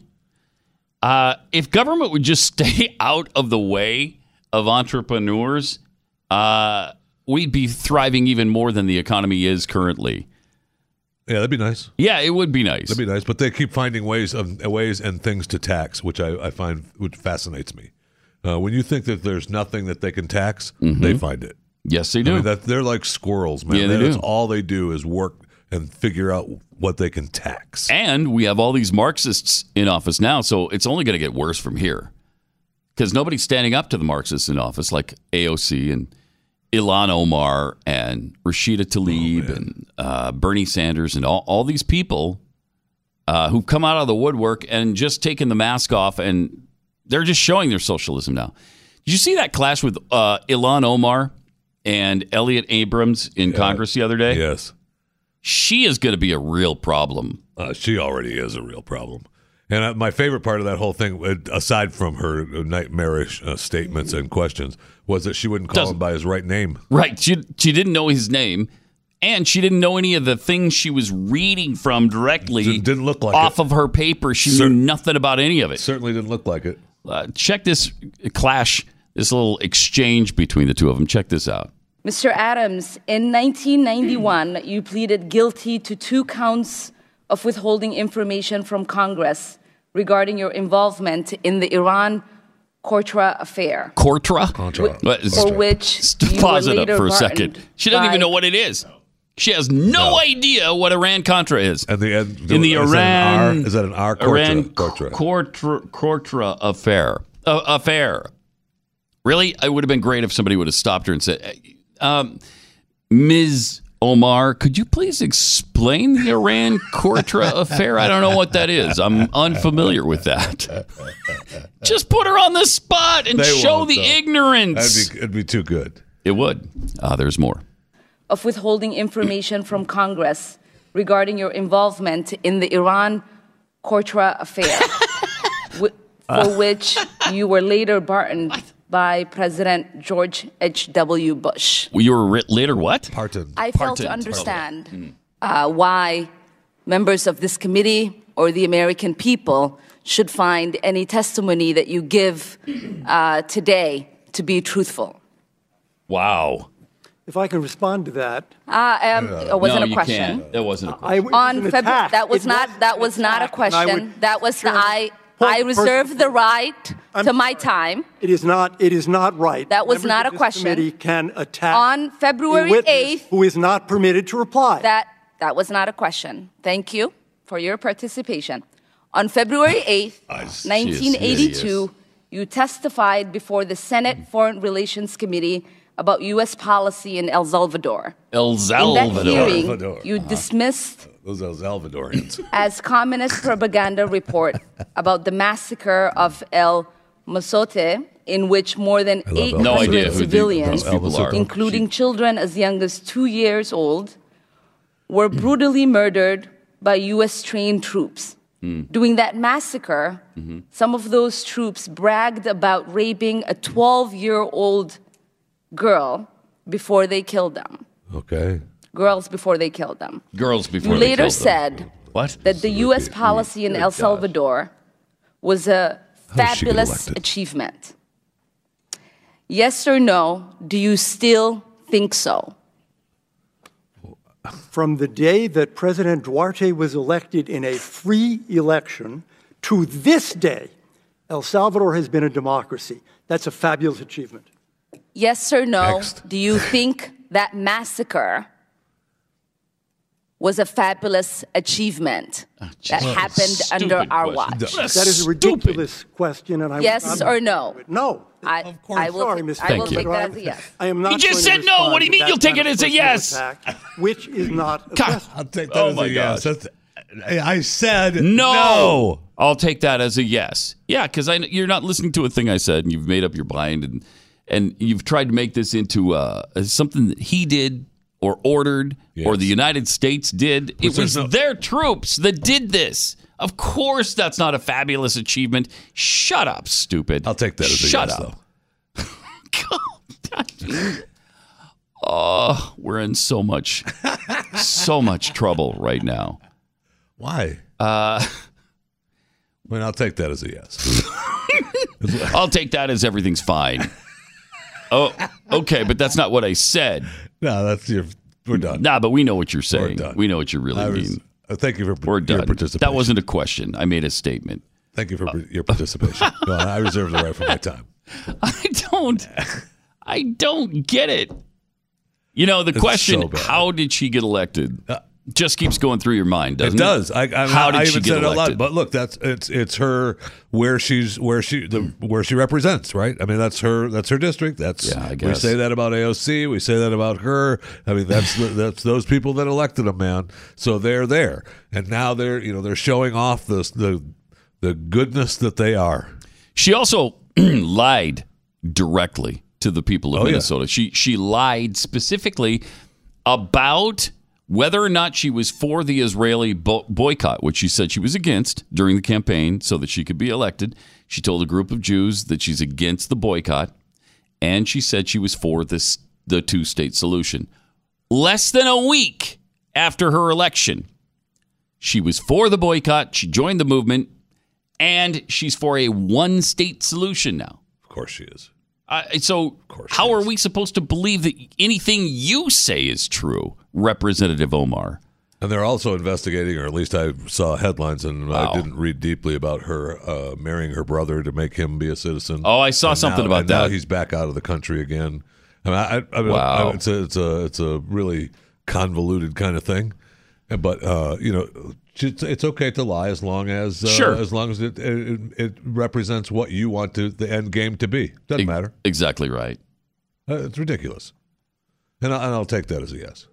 Uh, if government would just stay out of the way of entrepreneurs, uh, we'd be thriving even more than the economy is currently. Yeah, that'd be nice. Yeah, it would be nice. That'd be nice. But they keep finding ways of ways and things to tax, which I, I find which fascinates me. Uh, when you think that there's nothing that they can tax, Mhm. they find it. Yes, they do. I mean, that, they're like squirrels, man. Yeah, they That's do. all they do is work and figure out what they can tax. And we have all these Marxists in office now, so it's only going to get worse from here. Because nobody's standing up to the Marxists in office, like A O C and Ilhan Omar and Rashida Tlaib oh, and uh, Bernie Sanders and all, all these people uh, who've come out of the woodwork and just taken the mask off, and they're just showing their socialism now. Did you see that clash with uh, Ilhan Omar and Elliot Abrams in Yeah. Congress the other day? Yes. She is going to be a real problem. Uh, she already is a real problem. And uh, my favorite part of that whole thing, uh, aside from her nightmarish uh, statements and questions, was that she wouldn't call Doesn't- him by his right name. Right. She, she didn't know his name, and she didn't know any of the things she was reading from directly Didn't, didn't look like off it. of her paper. She Cer- knew nothing about any of it. Certainly didn't look like it. Uh, check this clash, this little exchange between the two of them. Check this out. Mister Adams, in nineteen ninety-one, you pleaded guilty to two counts of withholding information from Congress regarding your involvement in the Iran-Contra affair. Contra? Contra. What is- For which you were Pause it up later for a pardoned second. She doesn't by- even know what it is. She has no, idea what Iran-Contra is. And the and, in the is Iran, that an R? Is that an R? Iran Contra. Contra, Contra affair. Uh, affair. Really? It would have been great if somebody would have stopped her and said, um, Miz Omar, could you please explain the Iran Contra affair? I don't know what that is. I'm unfamiliar with that. Just put her on the spot and They show won't, the though. ignorance. That'd be, it'd be too good. It would. Uh, there's more. Of withholding information from Congress regarding your involvement in the Iran-Contra affair, wh- for which you were later pardoned by President George H W. Bush. You were ri- later what? Pardon. I fail to Pardoned. understand uh, why members of this committee or the American people should find any testimony that you give uh, today to be truthful. Wow. If I can respond to that. Uh, um, it wasn't no, a you question. Can't. That wasn't a I, question. it was On an February, attack. that was It not that was not a attack, and I question. would- That was the, I Point I of reserve person- the right I'm to my sorry. time. It is not. It is not right. That was Members not of a this question. Committee can attack On a February witness eighth, who is not permitted to reply. That that was not a question. Thank you for your participation. On February eighth, nineteen eighty-two, you testified before the Senate Foreign Relations Committee about U S policy in El Salvador. El In Salvador. that hearing, Salvador. you Uh-huh. dismissed Those El Salvadorians. as communist propaganda report about the massacre of El Mozote, in which more than I love eight El No idea hundred who the- civilians, those people are. including children as young as two years old, were brutally murdered by U S trained troops. During that massacre, some of those troops bragged about raping a twelve-year-old girl before they killed them. Okay. Girls before they killed them. Girls before You they later killed them. said What? that the U S policy in Good El gosh. Salvador was a How did she get fabulous elected? achievement. Yes or no, do you still think so? From the day that President Duarte was elected in a free election to this day, El Salvador has been a democracy. That's a fabulous achievement. Yes or no, Next. do you think that massacre was a fabulous achievement that Well, happened stupid under our question. watch? That's That is a stupid. ridiculous question, and I Yes I'm- or no? No. I, Of course. I will, Sorry, ta- Mister I will Thank you. take that as a yes. I am not He just going to said no. respond What do you to mean that you'll take kind it of as a personal yes? attack, which is not a God. question. I'll take that Oh as my a yes. gosh. That's, I I said No. no. I'll take that as a yes. Yeah, because you're not listening to a thing I said, and you've made up your mind, and and you've tried to make this into uh, something that he did or ordered or Yes. the United States did. It Which was there's no- their troops that did this. Of course, that's not a fabulous achievement. Shut up, stupid. I'll take that as a Shut yes, up. though. Oh, we're in so much, so much trouble right now. Why? Uh, Well, I'll take that as a yes. I'll take that as everything's fine. Oh, okay, but that's not what I said. No, that's your. We're done. Nah, but we know what you're saying. done. We know what you really I was- mean. uh, thank you for We're your done. participation. That wasn't a question. I made a statement. Thank you for your participation. Go on, I reserve the right for my time. I don't. I don't get it. You know, the It's question, so bad. how did she get elected? Just keeps going through your mind, doesn't It it? does. I, I, how did I she even get said it out elected? loud. But look, that's it's it's her where she's where she the where she represents, right? I mean, that's her that's her district. That's Yeah, I we guess. say that about A O C. We say that about her. I mean, that's the, that's those people that elected them, man. So they're there, and now they're you know they're showing off the the the goodness that they are. She also lied directly to the people of Oh, yeah. Minnesota. She she lied specifically about whether or not she was for the Israeli bo- boycott, which she said she was against during the campaign so that she could be elected. She told a group of Jews that she's against the boycott, and she said she was for this the two-state solution. Less than a week after her election, she was for the boycott. She joined the movement, and she's for a one-state solution now. Of course, she is. Uh, so how are we supposed to believe that anything you say is true, Representative Omar? And they're also investigating, or at least I saw headlines, and Wow. I didn't read deeply about her uh, marrying her brother to make him be a citizen. Oh, I saw And something now- about and now that. he's back out of the country again. I mean, I, I, I mean, Wow. I, it's a it's a it's a really convoluted kind of thing, but uh, you know, it's, it's okay to lie as long as uh, Sure. as long as it, it it represents what you want to the end game to be. Doesn't matter. Exactly right. Uh, it's ridiculous, and, I, and I'll take that as a yes.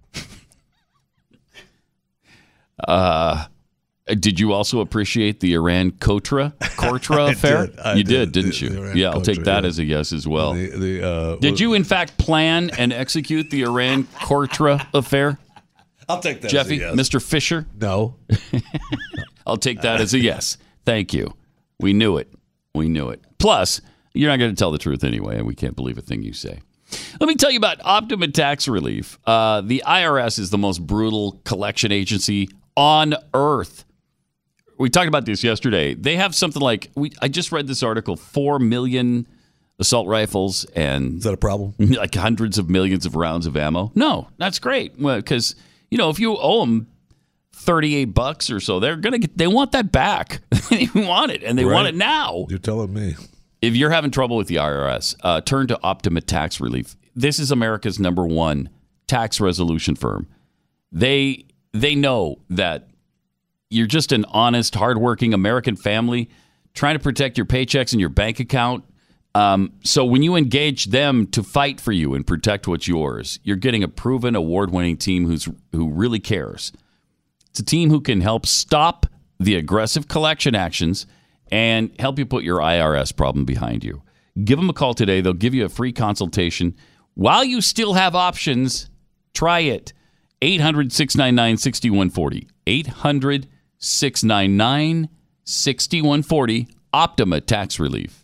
Uh, did you also appreciate the Iran Contra Contra I affair? did. I you did. did, didn't The- you? the Iran yeah, I'll take Contra, that yeah. as a yes as well. The, the, uh, Did you, in fact, plan and execute the Iran Contra affair? I'll take that Jeffy, as a yes. Mister Fisher? No. I'll take that as a yes. Thank you. We knew it. We knew it. Plus, you're not going to tell the truth anyway, and we can't believe a thing you say. Let me tell you about Optima Tax Relief. Uh, the I R S is the most brutal collection agency on earth. We talked about this yesterday. They have something like, we, I just read this article, four million assault rifles and is that a problem? Like hundreds of millions of rounds of ammo. No, that's great because you know if you owe them thirty-eight bucks or so, they're gonna get. They want that back. They want it, and they Right. want it now. You're telling me. If you're having trouble with the I R S, uh, turn to Optima Tax Relief. This is America's number one tax resolution firm. They they know that you're just an honest, hardworking American family trying to protect your paychecks and your bank account. Um, so when you engage them to fight for you and protect what's yours, you're getting a proven, award-winning team who's who really cares. It's a team who can help stop the aggressive collection actions and help you put your I R S problem behind you. Give them a call today. They'll give you a free consultation. While you still have options, try it. eight hundred, six nine nine, six one four zero. eight hundred, six nine nine, six one four zero. Optima Tax Relief.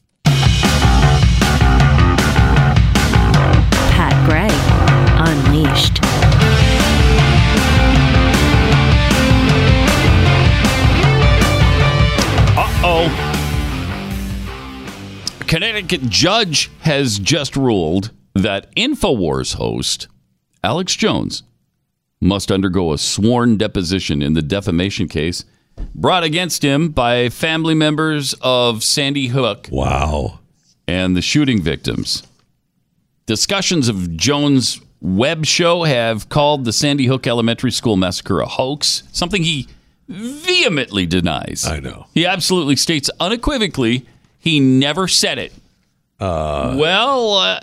Pat Gray, Unleashed. Uh-oh. A Connecticut judge has just ruled that InfoWars host Alex Jones must undergo a sworn deposition in the defamation case brought against him by family members of Sandy Hook. Wow. And the shooting victims. Discussions of Jones' web show have called the Sandy Hook Elementary School massacre a hoax, something he vehemently denies. I know. He absolutely states unequivocally he never said it. Uh, well, uh,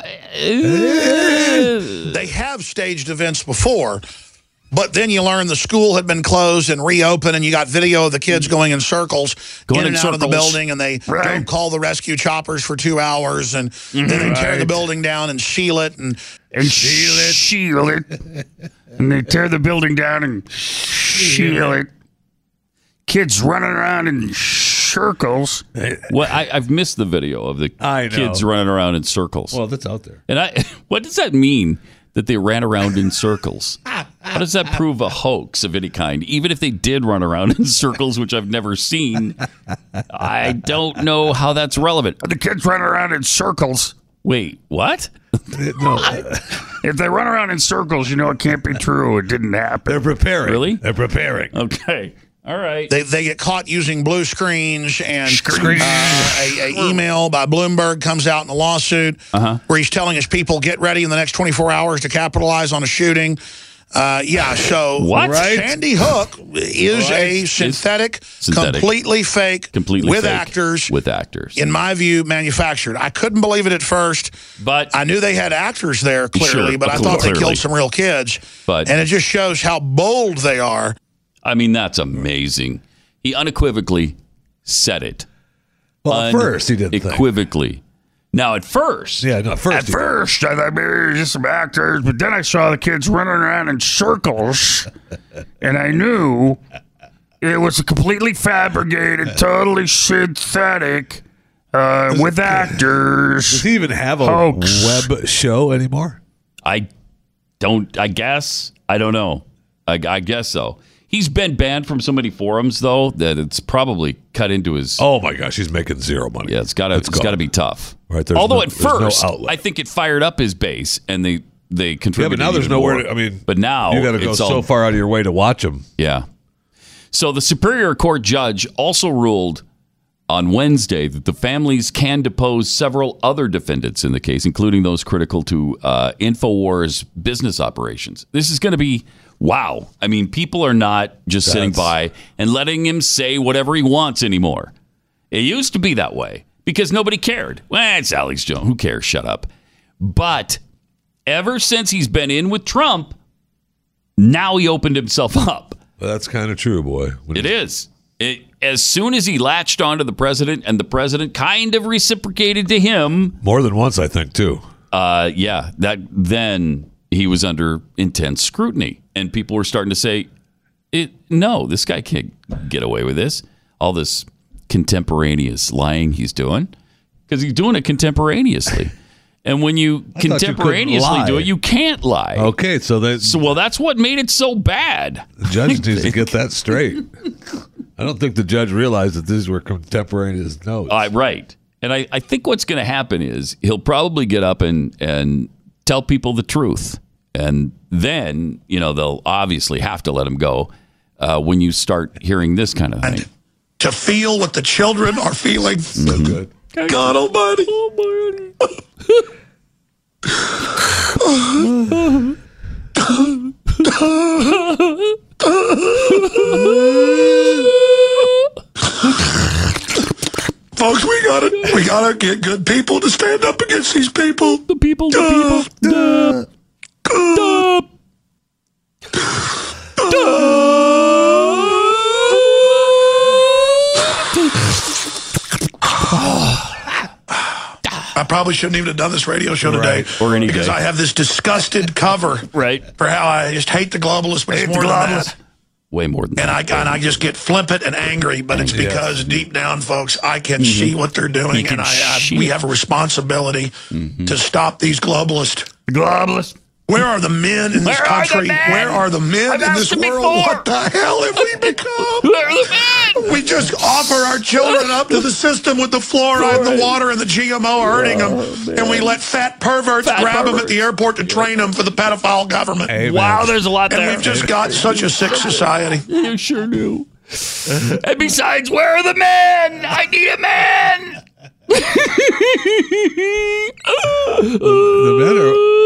they have staged events before, but then you learn the school had been closed and reopened, and you got video of the kids going in circles, Going in in and out of the circles. building, and they Right. don't call the rescue choppers for two hours, and then they tear the Right. building down and seal it, and and seal it, seal it, and they tear the building down and seal it. Kids running around in circles. well, I, I've missed the video of the I know. kids running around in circles. Well, that's out there. And I, what does that mean that they ran around in circles? How does that prove a hoax of any kind? Even if they did run around in circles, which I've never seen, I don't know how that's relevant. The kids run around in circles. Wait, what? No. If they run around in circles, you know it can't be true. It didn't happen. They're preparing. Really? They're preparing. Okay. All right. They, they get caught using blue screens, and Screens. uh, a, a email by Bloomberg comes out in a lawsuit Uh-huh. where he's telling his people, get ready in the next twenty-four hours to capitalize on a shooting. Uh, yeah, so What? Right? Sandy Hook is Right. a synthetic, Synthetic. completely fake, Completely with fake. actors, With actors. in my view, manufactured. I couldn't believe it at first. But I knew they had actors there, clearly, Sure, but I cl- thought they clearly. killed some real kids. But- and it just shows how bold they are. I mean, that's amazing. He unequivocally said it. Well, at first he didn't think. Unequivocally. Now, at first, Yeah, no, at first. At he- first, I thought maybe it was just some actors, but then I saw the kids running around in circles, and I knew it was a completely fabricated, totally synthetic, uh, with actors. Does he even have a Hoax. web show anymore? I don't, I guess. I don't know. I, I guess so. He's been banned from so many forums, though, that it's probably cut into his. Oh my gosh, he's making zero money. Yeah, it's got to It's it's gone. got to be tough. Right, there's Although no- at there's no first, outlet. I think it fired up his base, and they they Yeah, contributed. but now there's even nowhere. more. To, I mean, but now you got to go it's so all- far out of your way to watch him. Yeah. So the Superior Court judge also ruled on Wednesday that the families can depose several other defendants in the case, including those critical to uh, InfoWars business operations. This is going to be wow. I mean, people are not just sitting That's- by and letting him say whatever he wants anymore. It used to be that way because nobody cared. Well, it's Alex Jones. Who cares? Shut up. But ever since he's been in with Trump, now he opened himself up. Well, that's kind of true, boy. When It is. It, as soon as he latched onto the president, and the president kind of reciprocated to him, More than once, I think, too. uh, yeah, that then he was under intense scrutiny, and people were starting to say, "It no, this guy can't get away with this. All this contemporaneous lying he's doing, because he's doing it contemporaneously." And when you I thought you couldn't contemporaneously do lie. it, you can't lie. Okay, so the So, well, that's what made it so bad. judge needs to get that straight. I don't think the judge realized that these were contemporaneous notes. Uh, right. And I, I think what's going to happen is he'll probably get up and, and tell people the truth. And then, you know, they'll obviously have to let him go uh, when you start hearing this kind of thing. And to feel what the children are feeling. So Mm-hmm. good. God almighty. Folks, we gotta we gotta get good people to stand up against these people. The people, the people. Duh. Duh. I probably shouldn't even have done this radio show today. Right. Or any because day. I have this disgusted cover right. for how I just hate the globalists, but it's more than that. Way more than and that. I and I just get flippant and angry, but it's because yeah. deep down, folks, I can mm-hmm. see what they're doing, and I, I we have a responsibility mm-hmm. to stop these globalists. Globalists. Where are the men in this Where country? Are Where are the men I've in this world? Before. What the hell have we become? Where are the men? We just offer our children up to the system with the fluoride, the water, and the G M O hurting them, oh, and we let fat perverts fat grab perverts. them at the airport to train them for the pedophile government. Amen. Wow, there's a lot and there. And we've just got such a sick society. You sure do. And besides, where are the men? I need a man. The men are...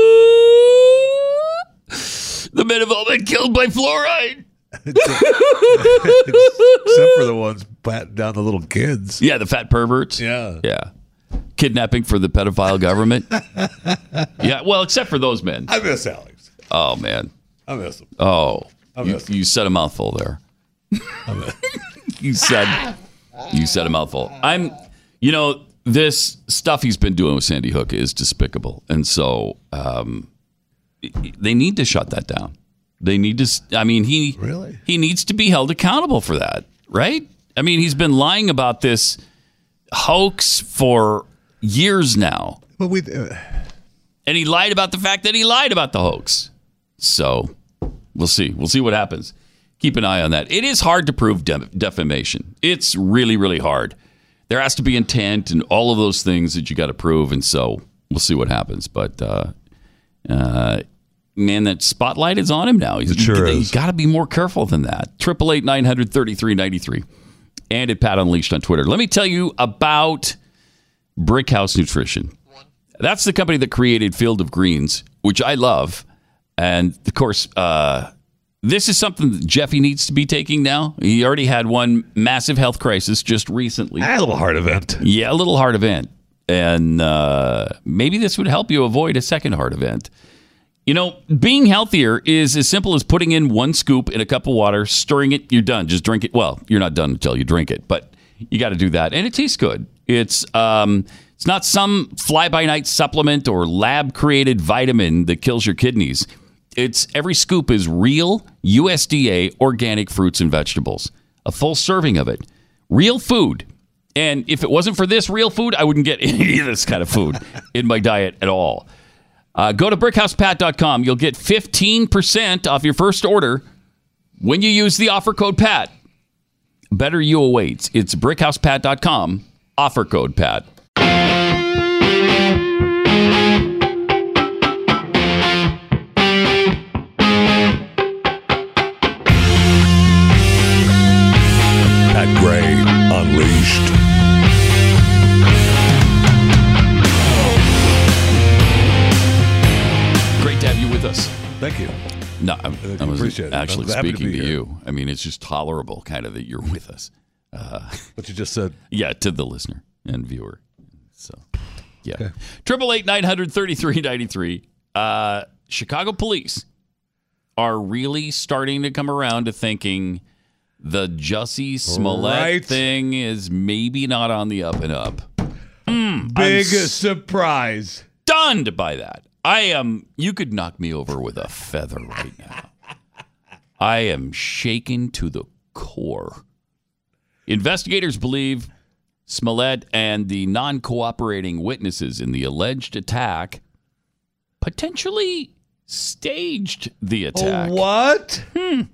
The men have all been killed by fluoride. Except for the ones patting down the little kids. Yeah, the fat perverts. Yeah. Yeah. Kidnapping for the pedophile government. Yeah, well, except for those men. I miss Alex. Oh, man. I miss him. Oh. I You, miss him. you said a mouthful there. you said you said a mouthful. I'm, you know, this stuff he's been doing with Sandy Hook is despicable. And so um, they need to shut that down. They need to, I mean, he really he needs to be held accountable for that, right? I mean, he's been lying about this hoax for years now. But we, uh... and he lied about the fact that he lied about the hoax. So we'll see. We'll see what happens. Keep an eye on that. It is hard to prove de- defamation. It's really, really hard. There has to be intent and all of those things that you got to prove. And so we'll see what happens. But, uh, uh, man, that spotlight is on him now. He's, it sure he's is. got to be more careful than that. eight eight eight, nine hundred, thirty-three ninety-three. And at Pat Unleashed on Twitter. Let me tell you about Brickhouse Nutrition. That's the company that created Field of Greens, which I love. And, of course, uh, this is something that Jeffy needs to be taking now. He already had one massive health crisis just recently. A little heart event. Yeah, a little heart event. And uh, maybe this would help you avoid a second heart event. You know, being healthier is as simple as putting in one scoop in a cup of water, stirring it, you're done. Just drink it. Well, you're not done until you drink it, but you got to do that. And it tastes good. It's um, it's not some fly-by-night supplement or lab-created vitamin that kills your kidneys. It's every scoop is real U S D A organic fruits and vegetables. A full serving of it. Real food. And if it wasn't for this real food, I wouldn't get any of this kind of food in my diet at all. Uh, go to brickhouse pat dot com. You'll get fifteen percent off your first order when you use the offer code PAT. Better you awaits. It's brickhouse pat dot com, offer code PAT. Pat Gray Unleashed. Great to have you with us. Thank you. No, I, I was appreciate it. actually I'm happy to speaking be to, here. you. I mean, it's just tolerable, kind of, that you're with us. Uh, What you just said. yeah, to the listener and viewer. So, yeah. Okay. Triple eight nine hundred thirty three ninety three. Uh, Chicago police are really starting to come around to thinking the Jussie Smollett Right. thing is maybe not on the up and up. Mm, Big I'm surprise. stunned by that. I am, you could knock me over with a feather right now. I am shaken to the core. Investigators believe Smollett and the non-cooperating witnesses in the alleged attack potentially staged the attack. What? Hmm.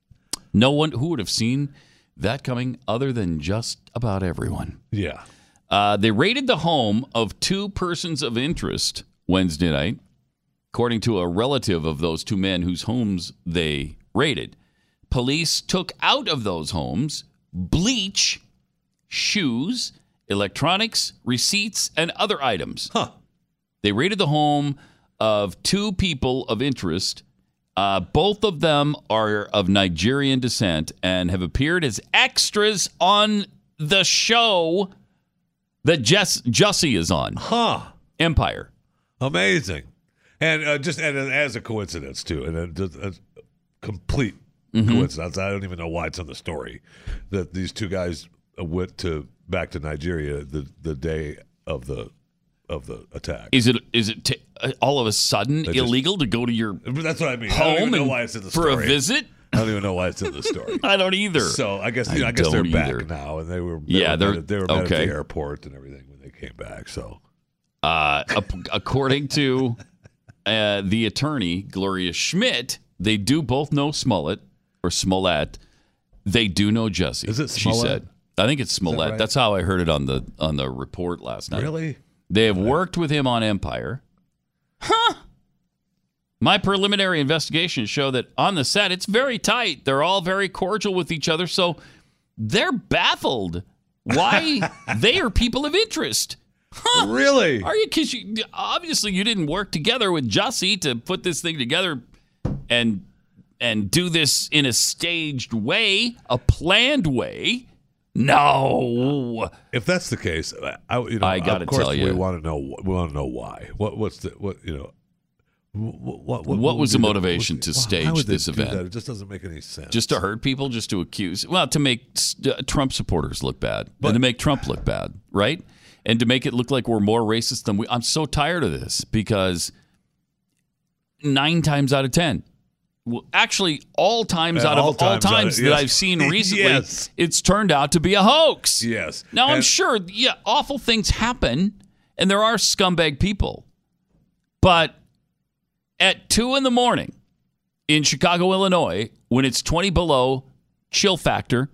No one who would have seen that coming other than just about everyone. Yeah. Uh, they raided the home of two persons of interest Wednesday night, according to a relative of those two men whose homes they raided. Police took out of those homes bleach, shoes, electronics, receipts, and other items. Huh. They raided the home of two people of interest. Uh, both of them are of Nigerian descent and have appeared as extras on the show that Jess, Jussie is on. Huh. Empire. Amazing. And uh, just and as a coincidence, too, and a, just a complete Mm-hmm. coincidence. I don't even know why it's in the story that these two guys went to back to Nigeria the, the day of the of the attack. Is it is it t- all of a sudden They just- illegal to go to your That's what I mean. I don't home even know and- why it's in the for story. a visit? I don't even know why it's in the story. I don't either. So I guess I you know, I guess they're don't back either. now, and they were they Yeah, were they're- met at, they were met okay. at the airport and everything when they came back. So Uh, ap- according to uh, the attorney, Gloria Schmidt, they do both know Smollett or Smollett. They do know Jussie. Is it She Smollett? said. I think it's Smollett. right? That's how I heard it on the on the report last night. Really? They have worked with him on Empire. Huh. My preliminary investigations show that on the set, it's very tight. They're all very cordial with each other. So they're baffled why they are people of interest. Huh. Really? Are you? Because you, obviously you didn't work together with Jussie to put this thing together and and do this in a staged way, a planned way. No. if that's the case, I you know I gotta of course tell you. we want to know we want to know why. What what's the what you know. What, what, What was the would be motivation to why stage would they this do event? that? It just doesn't make any sense. Just to hurt people, just to accuse, well, to make uh, Trump supporters look bad, and to make Trump look bad, right? And to make it look like we're more racist than we. I'm so tired of this because nine times out of ten, well, actually, all times Uh, out of all all times times, out of- that yes. I've seen recently, Yes. it's turned out to be a hoax. Yes. Now I'm And- sure, yeah, awful things happen, and there are scumbag people, but at two in the morning in Chicago, Illinois, when it's twenty below chill factor,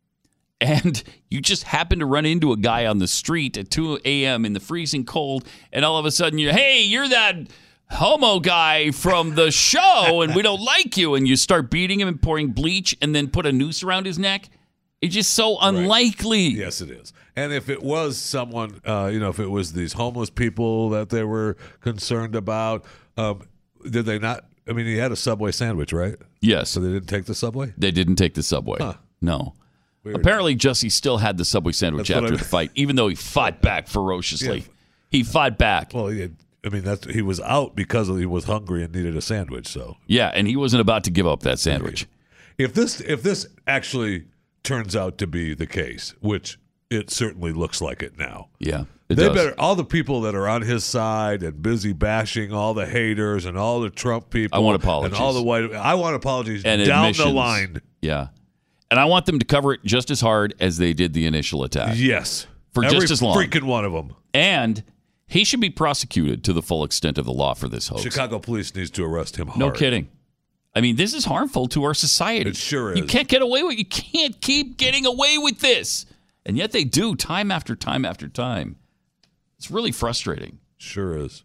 and you just happen to run into a guy on the street at two a.m. in the freezing cold, and all of a sudden you're, hey, you're that homo guy from the show, and we don't like you, and you start beating him and pouring bleach and then put a noose around his neck. It's just so unlikely. Yes, it is. And if it was someone, uh, you know, if it was these homeless people that they were concerned about, um, did they not? I mean, he had a Subway sandwich, right? Yes. So they didn't take the Subway? They didn't take the Subway. Huh. No. Weird. Apparently, Jussie still had the Subway sandwich That's what after I- the fight, even though he fought back ferociously. Yeah. He fought back. Well, he had, I mean, that's he was out because he was hungry and needed a sandwich. So Yeah, and he wasn't about to give up that sandwich. if this if this actually turns out to be the case, which it certainly looks like it now, Yeah, it they does. better all the people that are on his side and busy bashing all the haters and all the Trump people. I want apologies. and all the white. I want apologies and down admissions. the line. Yeah. And I want them to cover it just as hard as they did the initial attack. Yes, For every just as long. freaking one of them. And he should be prosecuted to the full extent of the law for this hoax. Chicago police needs to arrest him hard. No kidding. I mean, this is harmful to our society. It sure You is. can't get away with You can't keep getting away with this. And yet they do time after time after time. It's really frustrating. Sure is.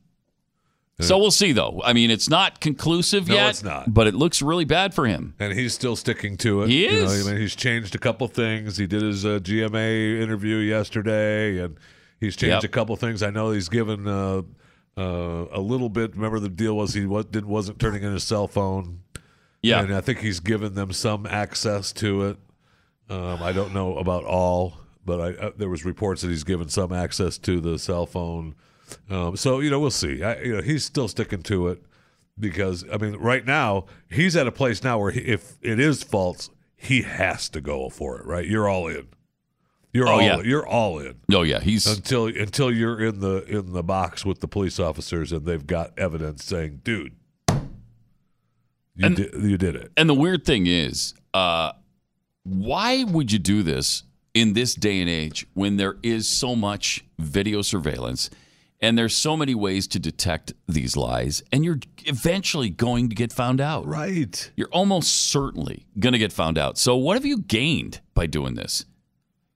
So we'll see, though. I mean, it's not conclusive No, yet. it's not. But it looks really bad for him. And he's still sticking to it. He You know, is. I mean, he's changed a couple things. He did his uh, G M A interview yesterday, and he's changed Yep. a couple things. I know he's given uh, uh, a little bit. Remember, the deal was he was, didn't, wasn't turning in his cell phone. Yeah. And I think he's given them some access to it. Um, I don't know about all, but I, uh, there was reports that he's given some access to the cell phone. Um, so, you know, we'll see. I, you know, he's still sticking to it because, I mean, right now, he's at a place now where he, if it is false, he has to go for it, right? You're all in. You're Oh, all yeah. you're all in. Oh, yeah. He's Until until you're in the in the box with the police officers and they've got evidence saying, dude, you, And- did, you did it. And the weird thing is, uh, why would you do this in this day and age when there is so much video surveillance and there's so many ways to detect these lies and you're eventually going to get found out? Right. You're almost certainly going to get found out. So what have you gained by doing this?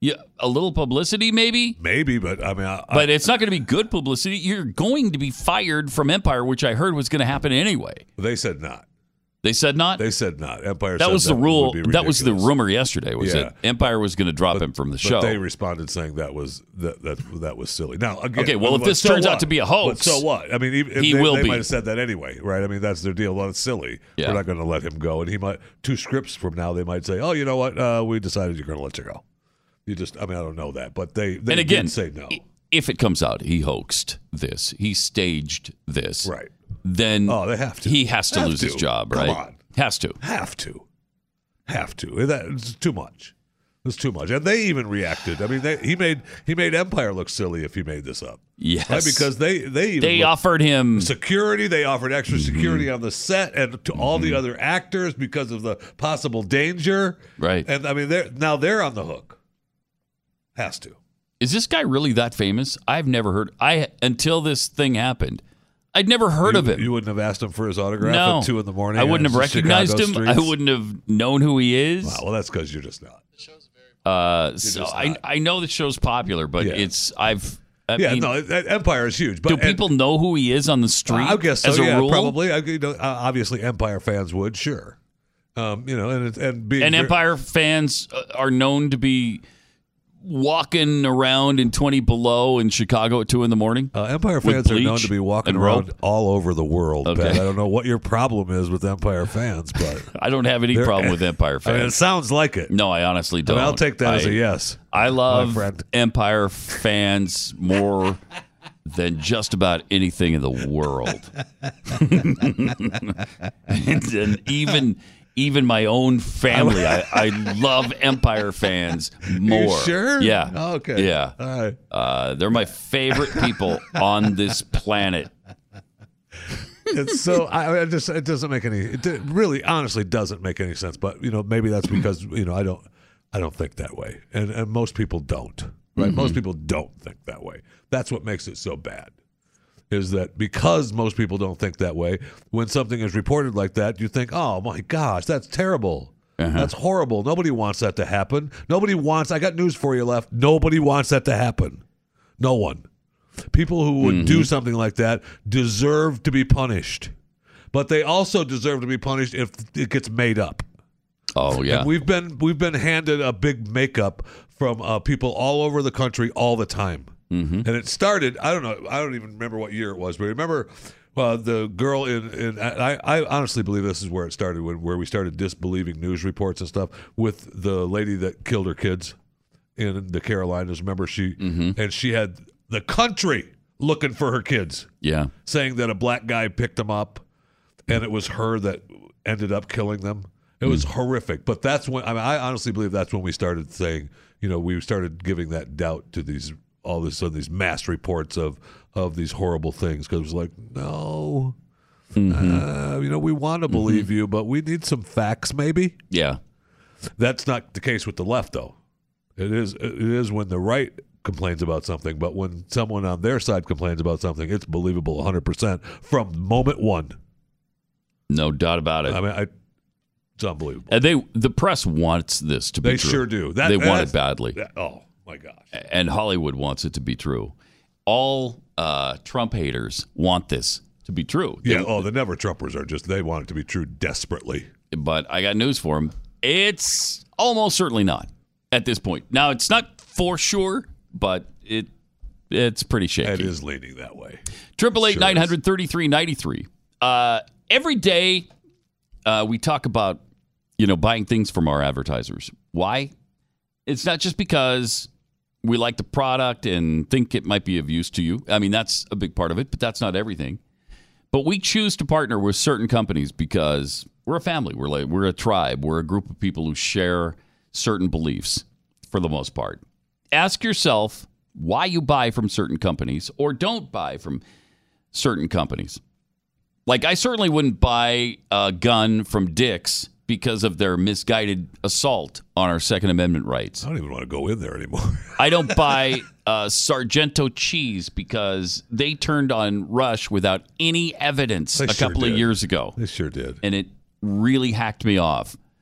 Yeah, a little publicity, maybe. Maybe, but I mean, I, but it's not going to be good publicity. You're going to be fired from Empire, which I heard was going to happen anyway. They said not. They said not. They said not. Empire. That said was the that rule. would be That was the ridiculous. rumor yesterday. Was Yeah. that Empire was going to drop But- him from the but show? they responded saying that was that that, that was silly. Now, again, Okay, well, if but this so turns what? out to be a hoax, but so what? I mean, even, he they, will they be. might have said that anyway, right? I mean, that's their deal. Well, it's silly. Yeah. We're not going to let him go, and he might two scripts from now they might say, "Oh, you know what? Uh, we decided you're going to let you go." You just, I mean, I don't know that, but they they and again, did say no. if it comes out he hoaxed this, he staged this, right? Then oh, they have to. He has to Have lose to. his job, Come right? on. Has to. Have to. Have to. That's too much. It's too much. And they even reacted. I mean, they, he made he made Empire look silly if he made this up. Yes. Right? Because they they even They looked- offered him security. They offered extra security on the set and to all the other actors because of the possible danger. Right. And I mean, they're now they're on the hook. Has to. Is this guy really that famous? I've never heard. I until this thing happened, I'd never heard you, of it. You wouldn't have asked him for his autograph No. at two in the morning. I wouldn't on have recognized Chicago him. streets? I wouldn't have known who he is. Wow, well, that's because you're just not. Uh, so I I know the show's popular, but Yeah. it's I've. I yeah, mean, no, it- Empire is huge. But do and- people know who he is on the street? I guess so. as a yeah, rule? probably. I, you know, uh, obviously, Empire fans would, sure. Um, you know, and it- and being And ver- Empire fans uh, are known to be walking around in twenty below in Chicago at two in the morning. Uh, Empire with fans are known bleach to be walking and around rope. all over the world. Okay. Pat. I don't know what your problem is with Empire fans, but I don't have any They're- problem with Empire I mean, it fans. sounds like it. No, I honestly I don't. mean, I'll take that as I- a yes. I love friend. Empire fans more than just about anything in the world. and, and even even my own family, I, I love Empire fans more. sure? Yeah. Oh, okay. Yeah. All right. Uh, they're my favorite people on this planet. It's so I, I just it doesn't make any. It di- really, honestly, doesn't make any sense. But you know, maybe that's because you know I don't I don't think that way, and and most people don't. Right? Mm-hmm. Most people don't think that way. That's what makes it so bad. Is that because most people don't think that way? When something is reported like that, you think, "Oh my gosh, that's terrible. Uh-huh. That's horrible. Nobody wants that to happen. Nobody wants." I got news for you, Left. Nobody wants that to happen. No one. People who would do something like that deserve to be punished, but they also deserve to be punished if it gets made up. Oh yeah. And we've been we've been handed a big makeup from uh, people all over the country all the time. Mm-hmm. And it started, I don't know, I don't even remember what year it was, but remember uh, the girl in, in I, I honestly believe this is where it started, when where we started disbelieving news reports and stuff, with the lady that killed her kids in the Carolinas. Remember, she, Mm-hmm. and she had the country looking for her kids, Yeah. saying that a black guy picked them up and it was her that ended up killing them. It was horrific. But that's when, I mean, I honestly believe that's when we started saying, you know, we started giving that doubt to these, all of a sudden, these mass reports of, of these horrible things. Because it was like, no, uh, you know, we want to believe you, but we need some facts maybe. Yeah. That's not the case with the left, though. It is, it is when the right complains about something, but when someone on their side complains about something, it's believable one hundred percent from moment one. No doubt about it. I mean, I, it's unbelievable. And they, the press wants this to be They true. sure do. That- they want that's- it badly. that- oh, my gosh. And Hollywood wants it to be true. All uh, Trump haters want this to be true. Yeah, They- oh, the never Trumpers are just, they want it to be true desperately. But I got news for them. It's almost certainly not at this point. Now, it's not for sure, but it it's pretty shaky. It is leaning that way. Triple eight Sure nine is. hundred thirty three ninety three. Uh, every day, uh, we talk about you know buying things from our advertisers. Why? It's not just because we like the product and think it might be of use to you. I mean, that's a big part of it, but that's not everything. But we choose to partner with certain companies because we're a family. We're like we're a tribe. We're a group of people who share certain beliefs for the most part. Ask yourself why you buy from certain companies or don't buy from certain companies. Like, I certainly wouldn't buy a gun from Dick's because of their misguided assault on our Second Amendment rights. I don't even want to go in there anymore. I don't buy uh, Sargento cheese because they turned on Rush without any evidence They a sure couple of did. years ago. They sure did. And it really hacked me off.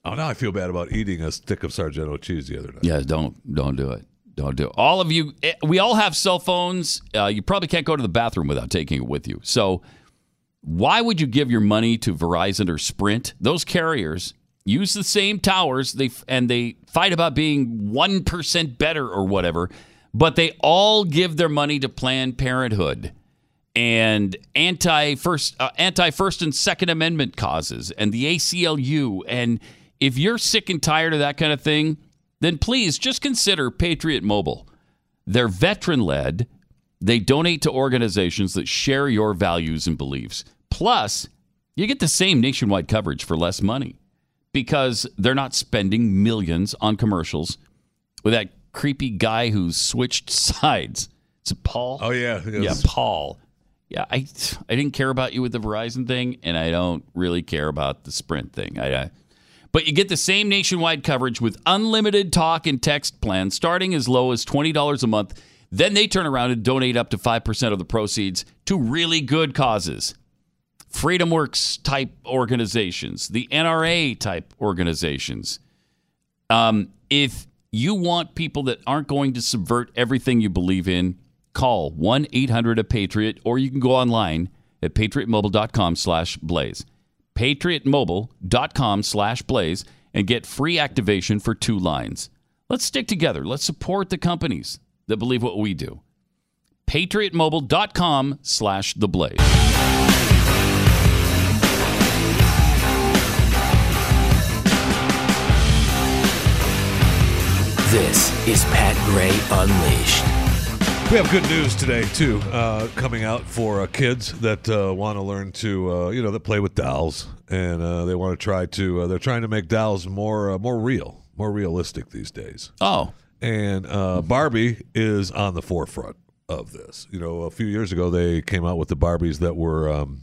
Oh, now I feel bad about eating a stick of Sargento cheese the other night. Yeah, don't don't do it. Don't do it. All of you, we all have cell phones. Uh, you probably can't go to the bathroom without taking it with you. So why would you give your money to Verizon or Sprint? Those carriers use the same towers, they and they fight about being one percent better or whatever, but they all give their money to Planned Parenthood and anti-first uh, anti-first and Second Amendment causes and the A C L U. And if you're sick and tired of that kind of thing, then please just consider Patriot Mobile. They're veteran-led. They donate to organizations that share your values and beliefs. Plus, you get the same nationwide coverage for less money because they're not spending millions on commercials with that creepy guy who switched sides. Is it Paul? Oh, yeah. Yeah, Yes. Paul. Yeah, I I didn't care about you with the Verizon thing, and I don't really care about the Sprint thing. I, I But you get the same nationwide coverage with unlimited talk and text plans starting as low as twenty dollars a month. Then they turn around and donate up to five percent of the proceeds to really good causes. FreedomWorks type organizations, the N R A type organizations. Um, if you want people that aren't going to subvert everything you believe in, call one eight hundred A Patriot, or you can go online at patriotmobile.com slash blaze. patriotmobile.com slash blaze and get free activation for two lines. Let's stick together. Let's support the companies that believe what we do. patriotmobile.com slash the blaze. This is Pat Gray Unleashed. We have good news today, too, uh, coming out for uh, kids that uh, want to learn to, uh, you know, that play with dolls. And uh, they want to try to, uh, they're trying to make dolls more uh, more real, more realistic these days. Oh. And uh, Barbie is on the forefront of this. You know, a few years ago, they came out with the Barbies that were um,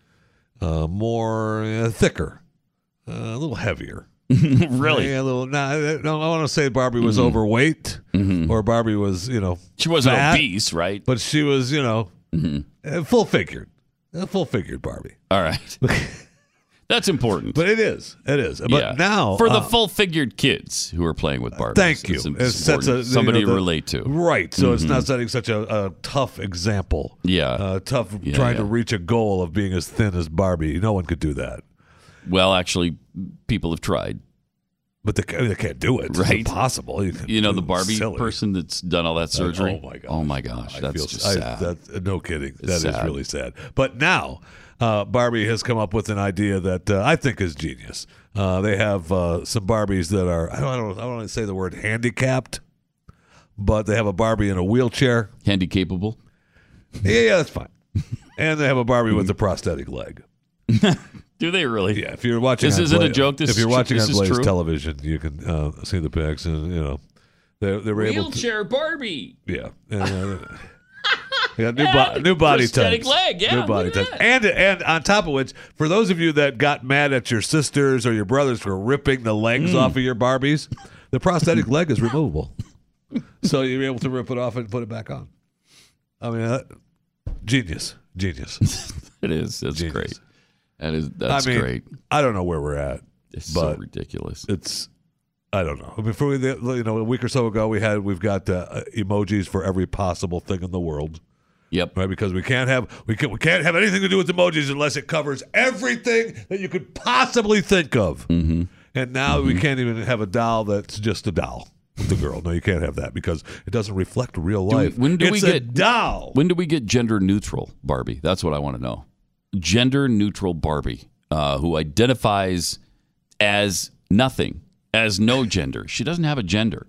uh, more uh, thicker, uh, a little heavier. Really? Yeah, a little. Nah, I don't want to say Barbie was Mm-hmm. overweight Mm-hmm. or Barbie was, you know, She wasn't fat, obese, right? but she was, you know, Mm-hmm. uh, full figured, a full figured Barbie. All right. That's important. But it is, it is. But Yeah. now for the uh, full-figured kids who are playing with Barbies. Thank you. It's It sets important. a- somebody you know, the- to relate to. Right. So it's Mhm. not setting such a, a tough example. Yeah. Uh, tough Yeah, trying yeah. to reach a goal of being as thin as Barbie. No one could do that. Well, actually, people have tried. But they, they can't do it. It's Right. impossible. You, You know the it's Barbie silly. person that's done all that surgery? Oh, my gosh. Oh, my gosh. I That's feel- just I- sad. that- no kidding. It's That is sad. really sad. But now, uh, Barbie has come up with an idea that uh, I think is genius. Uh, they have uh, some Barbies that are, I don't, I don't, I don't want to say the word handicapped, but they have a Barbie in a wheelchair. Handy-capable? Yeah, yeah, that's fine. And they have a Barbie with a prosthetic leg. Do they really? Yeah, if you're watching, This on isn't Bla- a joke. This if you're is tr- watching this on is Blaze true? Television, you can uh, see the pics, and you know they they were able to. Wheelchair Barbie. Yeah, and, uh, yeah, new, bo- new body prosthetic types, leg, yeah, new body look at types, and and on top of which, for those of you that got mad at your sisters or your brothers for ripping the legs Mm. off of your Barbies, the prosthetic leg is removable, so you're able to rip it off and put it back on. I mean, uh, genius, genius. It is. That's Genius. great. That is. That's I mean, great. I don't know where we're at. It's but so ridiculous. It's, I don't know. Before we, you know, a week or so ago, we had we've got uh, emojis for every possible thing in the world. Yep. Right, because we can't have we can we can't have anything to do with emojis unless it covers everything that you could possibly think of. Mm-hmm. And now we can't even have a doll that's just a doll with the girl. No, you can't have that because it doesn't reflect real Do we- life. when do it's we a get doll? When do we get gender neutral Barbie? That's what I want to know. Gender neutral Barbie, uh, who identifies as nothing, as no gender. She doesn't have a gender.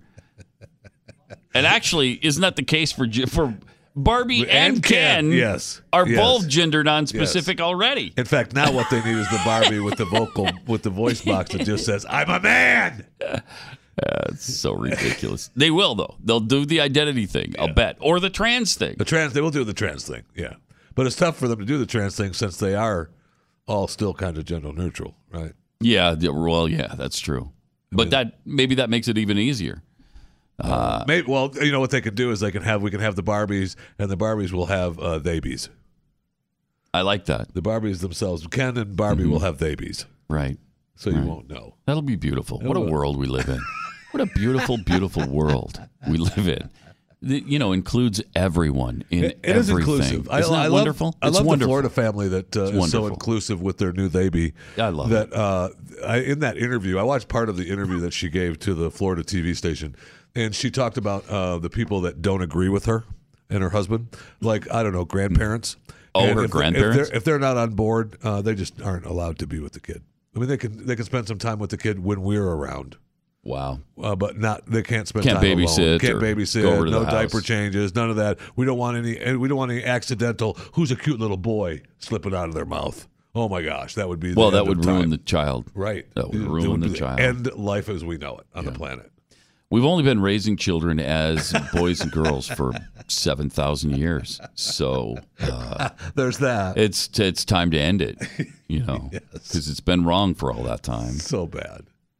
And actually, isn't that the case for ge- for Barbie and, And Ken? Ken, yes, are yes. both gender non-specific already. In fact, now what they need is the Barbie with the vocal with the voice box that just says "I'm a man." Uh, it's so ridiculous. They will though. They'll do the identity thing. I'll bet, or the trans thing. The trans, they will do the trans thing, yeah. But it's tough for them to do the trans thing since they are all still kind of gender neutral, right? Yeah. the- Well, yeah, that's true. But that maybe that makes it even easier. Uh, Maybe, well, you know what they can do is they can have we can have the Barbies, and the Barbies will have uh, babies. I like that. The Barbies themselves, Ken and Barbie Mm-hmm. will have babies. Right. so you won't know. That'll be beautiful. What a world we live in. What a beautiful, beautiful world we live in. The, you know, includes everyone in it, it everything. is inclusive. I, Isn't that I wonderful? Love, I it's love wonderful. the Florida family that uh, is wonderful. so inclusive with their new baby. I love that. it. Uh, I, in that interview, I watched part of the interview that she gave to the Florida T V station, and she talked about uh, the people that don't agree with her and her husband, like I don't know, grandparents. Oh, and her if grandparents. They, if, they're, if they're not on board, uh, they just aren't allowed to be with the kid. I mean, they can they can spend some time with the kid when we're around. Wow. Uh, but not they can't spend Can't time babysit alone. Can't or babysit. go over to No the diaper house. changes. None of that. We don't want any. And we don't want any accidental. Who's a cute little boy slipping out of their mouth? Oh my gosh, that would be. The Well, end that of would time. ruin the child. Right. That would It- it ruin be the child. End life as we know it on Yeah. the planet. We've only been raising children as boys and girls for seven thousand years. So uh, there's that. It's it's time to end it, you know, because Yes. it's been wrong for all that time. So bad.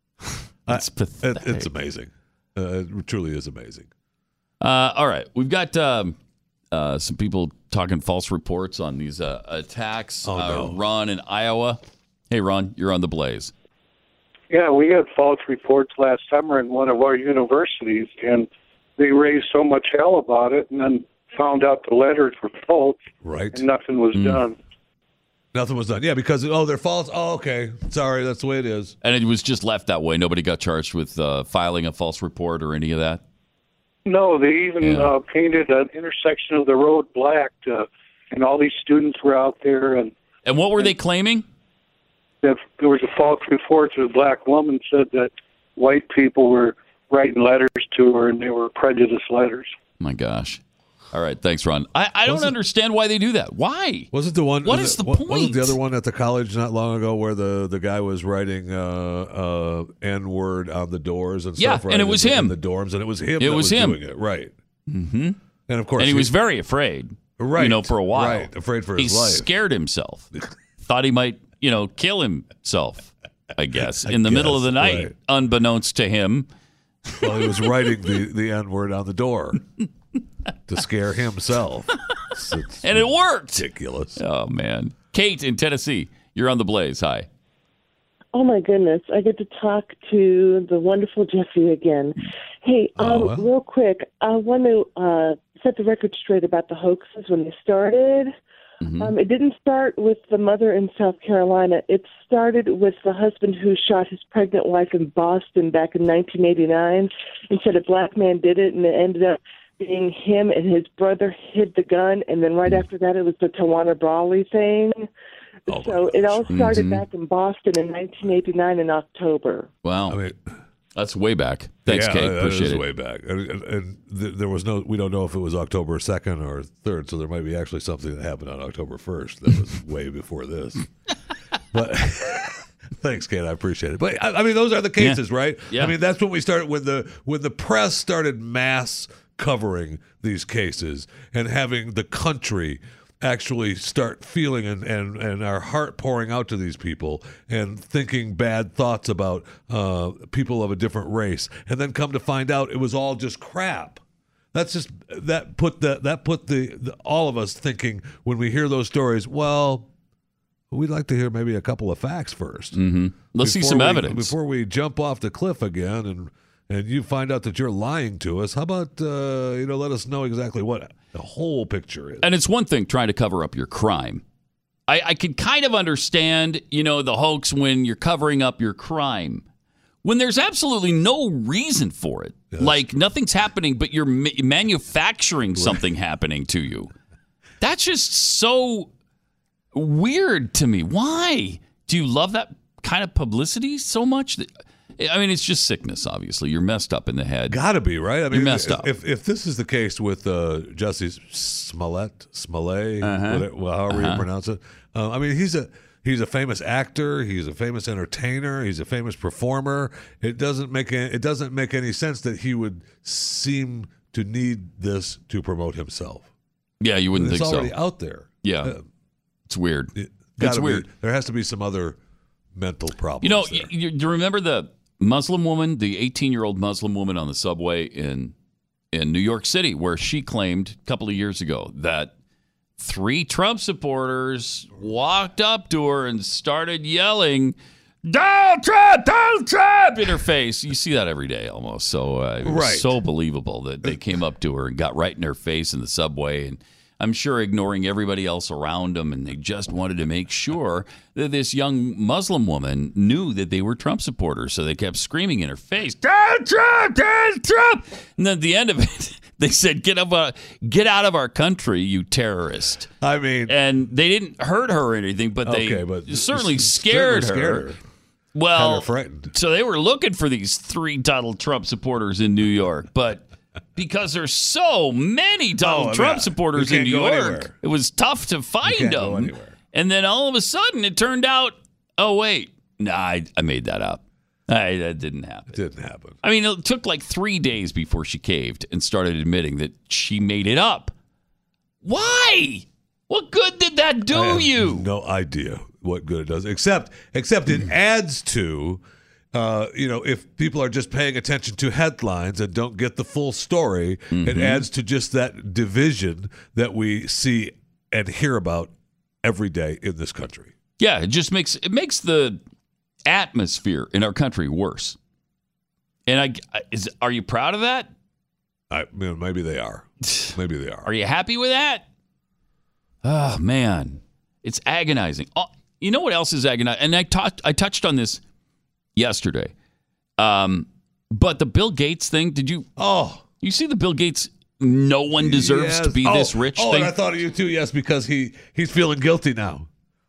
It's I- pathetic. it- it's amazing. Uh, it truly is amazing. Uh, all right. We've got um, uh, some people talking false reports on these uh, attacks. Oh, uh, no. Ron in Iowa. Hey, Ron, you're on the Blaze. Yeah, we had false reports last summer in one of our universities, and they raised so much hell about it, and then found out the letters were false, Right. and nothing was done. Nothing was done. Yeah, because oh, they're false. Oh, okay. Sorry, that's the way it is. And it was just left that way. Nobody got charged with uh, filing a false report or any of that? No, they even Yeah. uh, painted an intersection of the road black, to, and all these students were out there, and And what were they claiming? that there was a false report that a black woman said that white people were writing letters to her, and they were prejudice letters. My gosh. All right. Thanks, Ron. I, I don't Was it- understand why they do that. Why? Was it the one? What was is it- the wa- point? Wasn't the other one at the college not long ago where the, the guy was writing uh, uh, N word on the doors and Yeah, stuff? Right? and it was in, the- him. in the dorms, and it was him. It that was was him. doing it, right? Mm-hmm. And of course, And he was very afraid. Right. You know, for a while. Right. Afraid for he his life. scared himself. Thought he might, you know, kill himself, I guess, I in the middle of the guess, night, right. unbeknownst to him. Well, he was writing the, the N word on the door to scare himself. It's, it's And it worked. ridiculous. Oh, man. Kate in Tennessee, you're on the Blaze. Hi. Oh my goodness, I get to talk to the wonderful Jeffrey again. Hey, um, Oh, well. real quick, I want to uh, set the record straight about the hoaxes when they started. Mm-hmm. Um, it didn't start with the mother in South Carolina. It started with the husband who shot his pregnant wife in Boston back in nineteen eighty-nine and said a black man did it, and it ended up being him and his brother hid the gun, and then right after that it was the Tawana Brawley thing. Oh, so it all started Mhm. back in Boston in nineteen eighty-nine in October. Wow. I mean, That's way back. Thanks, yeah, Kate. that Appreciate is it. way back. And, and, and th- there was no, we don't know if it was October second or third, so there might be actually something that happened on October first that was way before this. But thanks, Kate. I appreciate it. But I, I mean, those are the cases, Yeah. right? Yeah. I mean, that's when we started when the when the press started mass covering these cases and having the country actually start feeling and, and, and our heart pouring out to these people and thinking bad thoughts about uh, people of a different race, and then come to find out it was all just crap. That's just that put the that put the, the all of us thinking when we hear those stories. Well, we'd like to hear maybe a couple of facts first. Mm-hmm. Let's see Before some we- evidence. before we jump off the cliff again and and you find out that you're lying to us. How about uh, you know let us know exactly what the whole picture is. And it's one thing trying to cover up your crime. I, I could kind of understand, you know, the hoax when you're covering up your crime. When there's absolutely no reason for it. Yes. Like nothing's happening, but you're ma- manufacturing something happening to you. That's just so weird to me. Why? Do you love that kind of publicity so much? That, I mean, it's just sickness, obviously. You're messed up in the head. Gotta be, right? I mean, You're messed if, up. If, if this is the case with uh, Jesse Smollett, Smollett, Uh-huh. whatever, well, however Uh-huh. you pronounce it, uh, I mean, he's a he's a famous actor. He's a famous entertainer. He's a famous performer. It doesn't make any, it doesn't make any sense that he would seem to need this to promote himself. Yeah, you wouldn't It's think so. already out there. Yeah. Uh, It's weird. It, It's gotta be- weird. There has to be some other mental problems. You know, there. you, you remember the Muslim woman, the eighteen-year-old Muslim woman on the subway in in New York City, where she claimed a couple of years ago that three Trump supporters walked up to her and started yelling, Donald Trump, Donald Trump in her face. You see that every day almost. So uh, it was Right. so believable that they came up to her and got right in her face in the subway, and I'm sure ignoring everybody else around them, and they just wanted to make sure that this young Muslim woman knew that they were Trump supporters, so they kept screaming in her face, Donald Trump, Donald Trump. And then at the end of it, they said, "Get up, uh, get out of our country, you terrorist." I mean, and they didn't hurt her or anything, but they Okay, but certainly s- scared, certainly her. scared her. Well, Had her frightened. so they were looking for these three Donald Trump supporters in New York, but because there's so many Donald Oh, Trump yeah. supporters You in can't New go York, anywhere. it was tough to find can't them. go anywhere. And then all of a sudden, it turned out, oh wait, nah, I, I made that up. I, that didn't happen. It didn't happen. I mean, it took like three days before she caved and started admitting that she made it up. Why? What good did that do I have you? No idea what good it does, except except it adds to, uh, you know, if people are just paying attention to headlines and don't get the full story, it Mm-hmm. adds to just that division that we see and hear about every day in this country. Yeah, it just makes it makes the atmosphere in our country worse. And I is are you proud of that? I mean, maybe they are. Maybe they are. Are you happy with that? Oh man, it's agonizing. Oh, you know what else is agonizing? And I talked I touched on this yesterday. Um, but the Bill Gates thing, did you Oh, you see the Bill Gates no one deserves to Yes. be Oh, this rich oh, thing? and I thought of you too. Yes, because he he's feeling guilty now.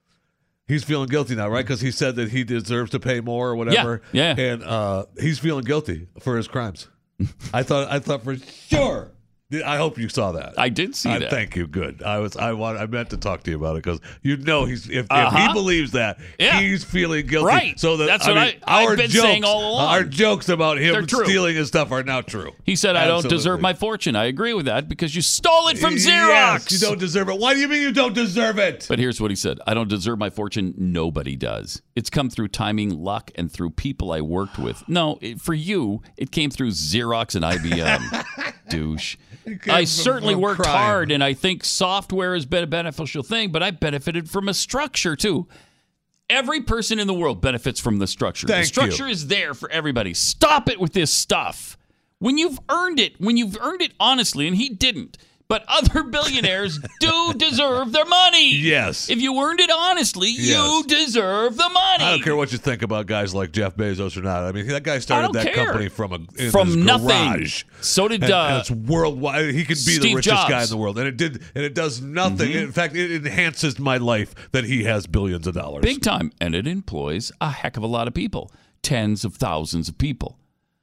He's feeling guilty now, right? Because he said that he deserves to pay more or whatever. Yeah, yeah. And uh, he's feeling guilty for his crimes. I thought I thought for sure. I hope you saw that. I did see Uh, that. Thank you. Good. I was. I want. I meant to talk to you about it because you know he's. If, if Uh-huh. he believes that, Yeah. he's feeling guilty. Right. So that, That's I what mean, I- I've our been jokes, saying all along. Our jokes about They're him true. stealing his stuff are now true. He said, I don't Absolutely. deserve my fortune. I agree with that because you stole it from Xerox. Yes, you don't deserve it. Why do you mean you don't deserve it? But here's what he said. I don't deserve my fortune. Nobody does. It's come through timing, luck, and through people I worked with. No, it, for you, it came through Xerox and I B M. Douche. came I from- certainly from worked crime. hard, and I think software has been a beneficial thing, but I benefited from a structure, too. Every person in the world benefits from the structure. Thank the structure you. is there for everybody. Stop it with this stuff. When you've earned it, when you've earned it honestly, and he didn't, but other billionaires do deserve their money. Yes. If you earned it honestly, Yes. you deserve the money. I don't care what you think about guys like Jeff Bezos or not. I mean, that guy started don't that care. company from a in From his nothing. garage. So did, and, uh, and it's worldwide. He could be the Steve richest Jobs. guy in the world, and it did. And it does nothing. Mhm. In fact, it enhances my life that he has billions of dollars. Big time. And it employs a heck of a lot of people, tens of thousands of people.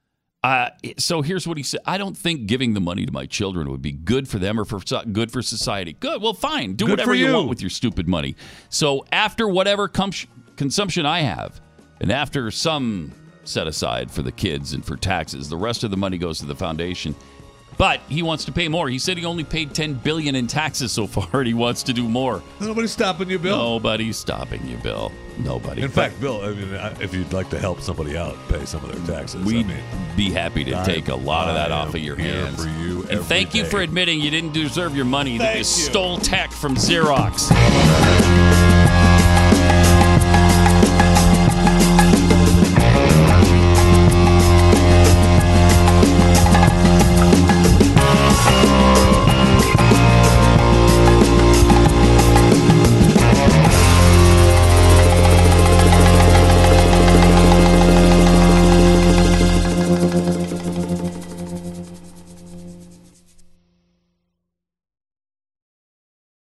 Uh, so here's what he said. I don't think giving the money to my children would be good for them or for so- good for society. Good. Well, fine. Do Good whatever for you you. want with your stupid money. So after whatever com- consumption I have, and after some set aside for the kids and for taxes, the rest of the money goes to the foundation. But he wants to pay more. He said he only paid ten billion dollars in taxes so far, and he wants to do more. Nobody's stopping you, Bill. Nobody's stopping you, Bill. Nobody. In But fact, Bill, I mean, I- if you'd like to help somebody out, pay some of their taxes. I we'd mean, be happy to I- take a lot of that I off am of your here hands. for you and every thank you day. for admitting you didn't deserve your money, that Thank you you. stole tech from Xerox.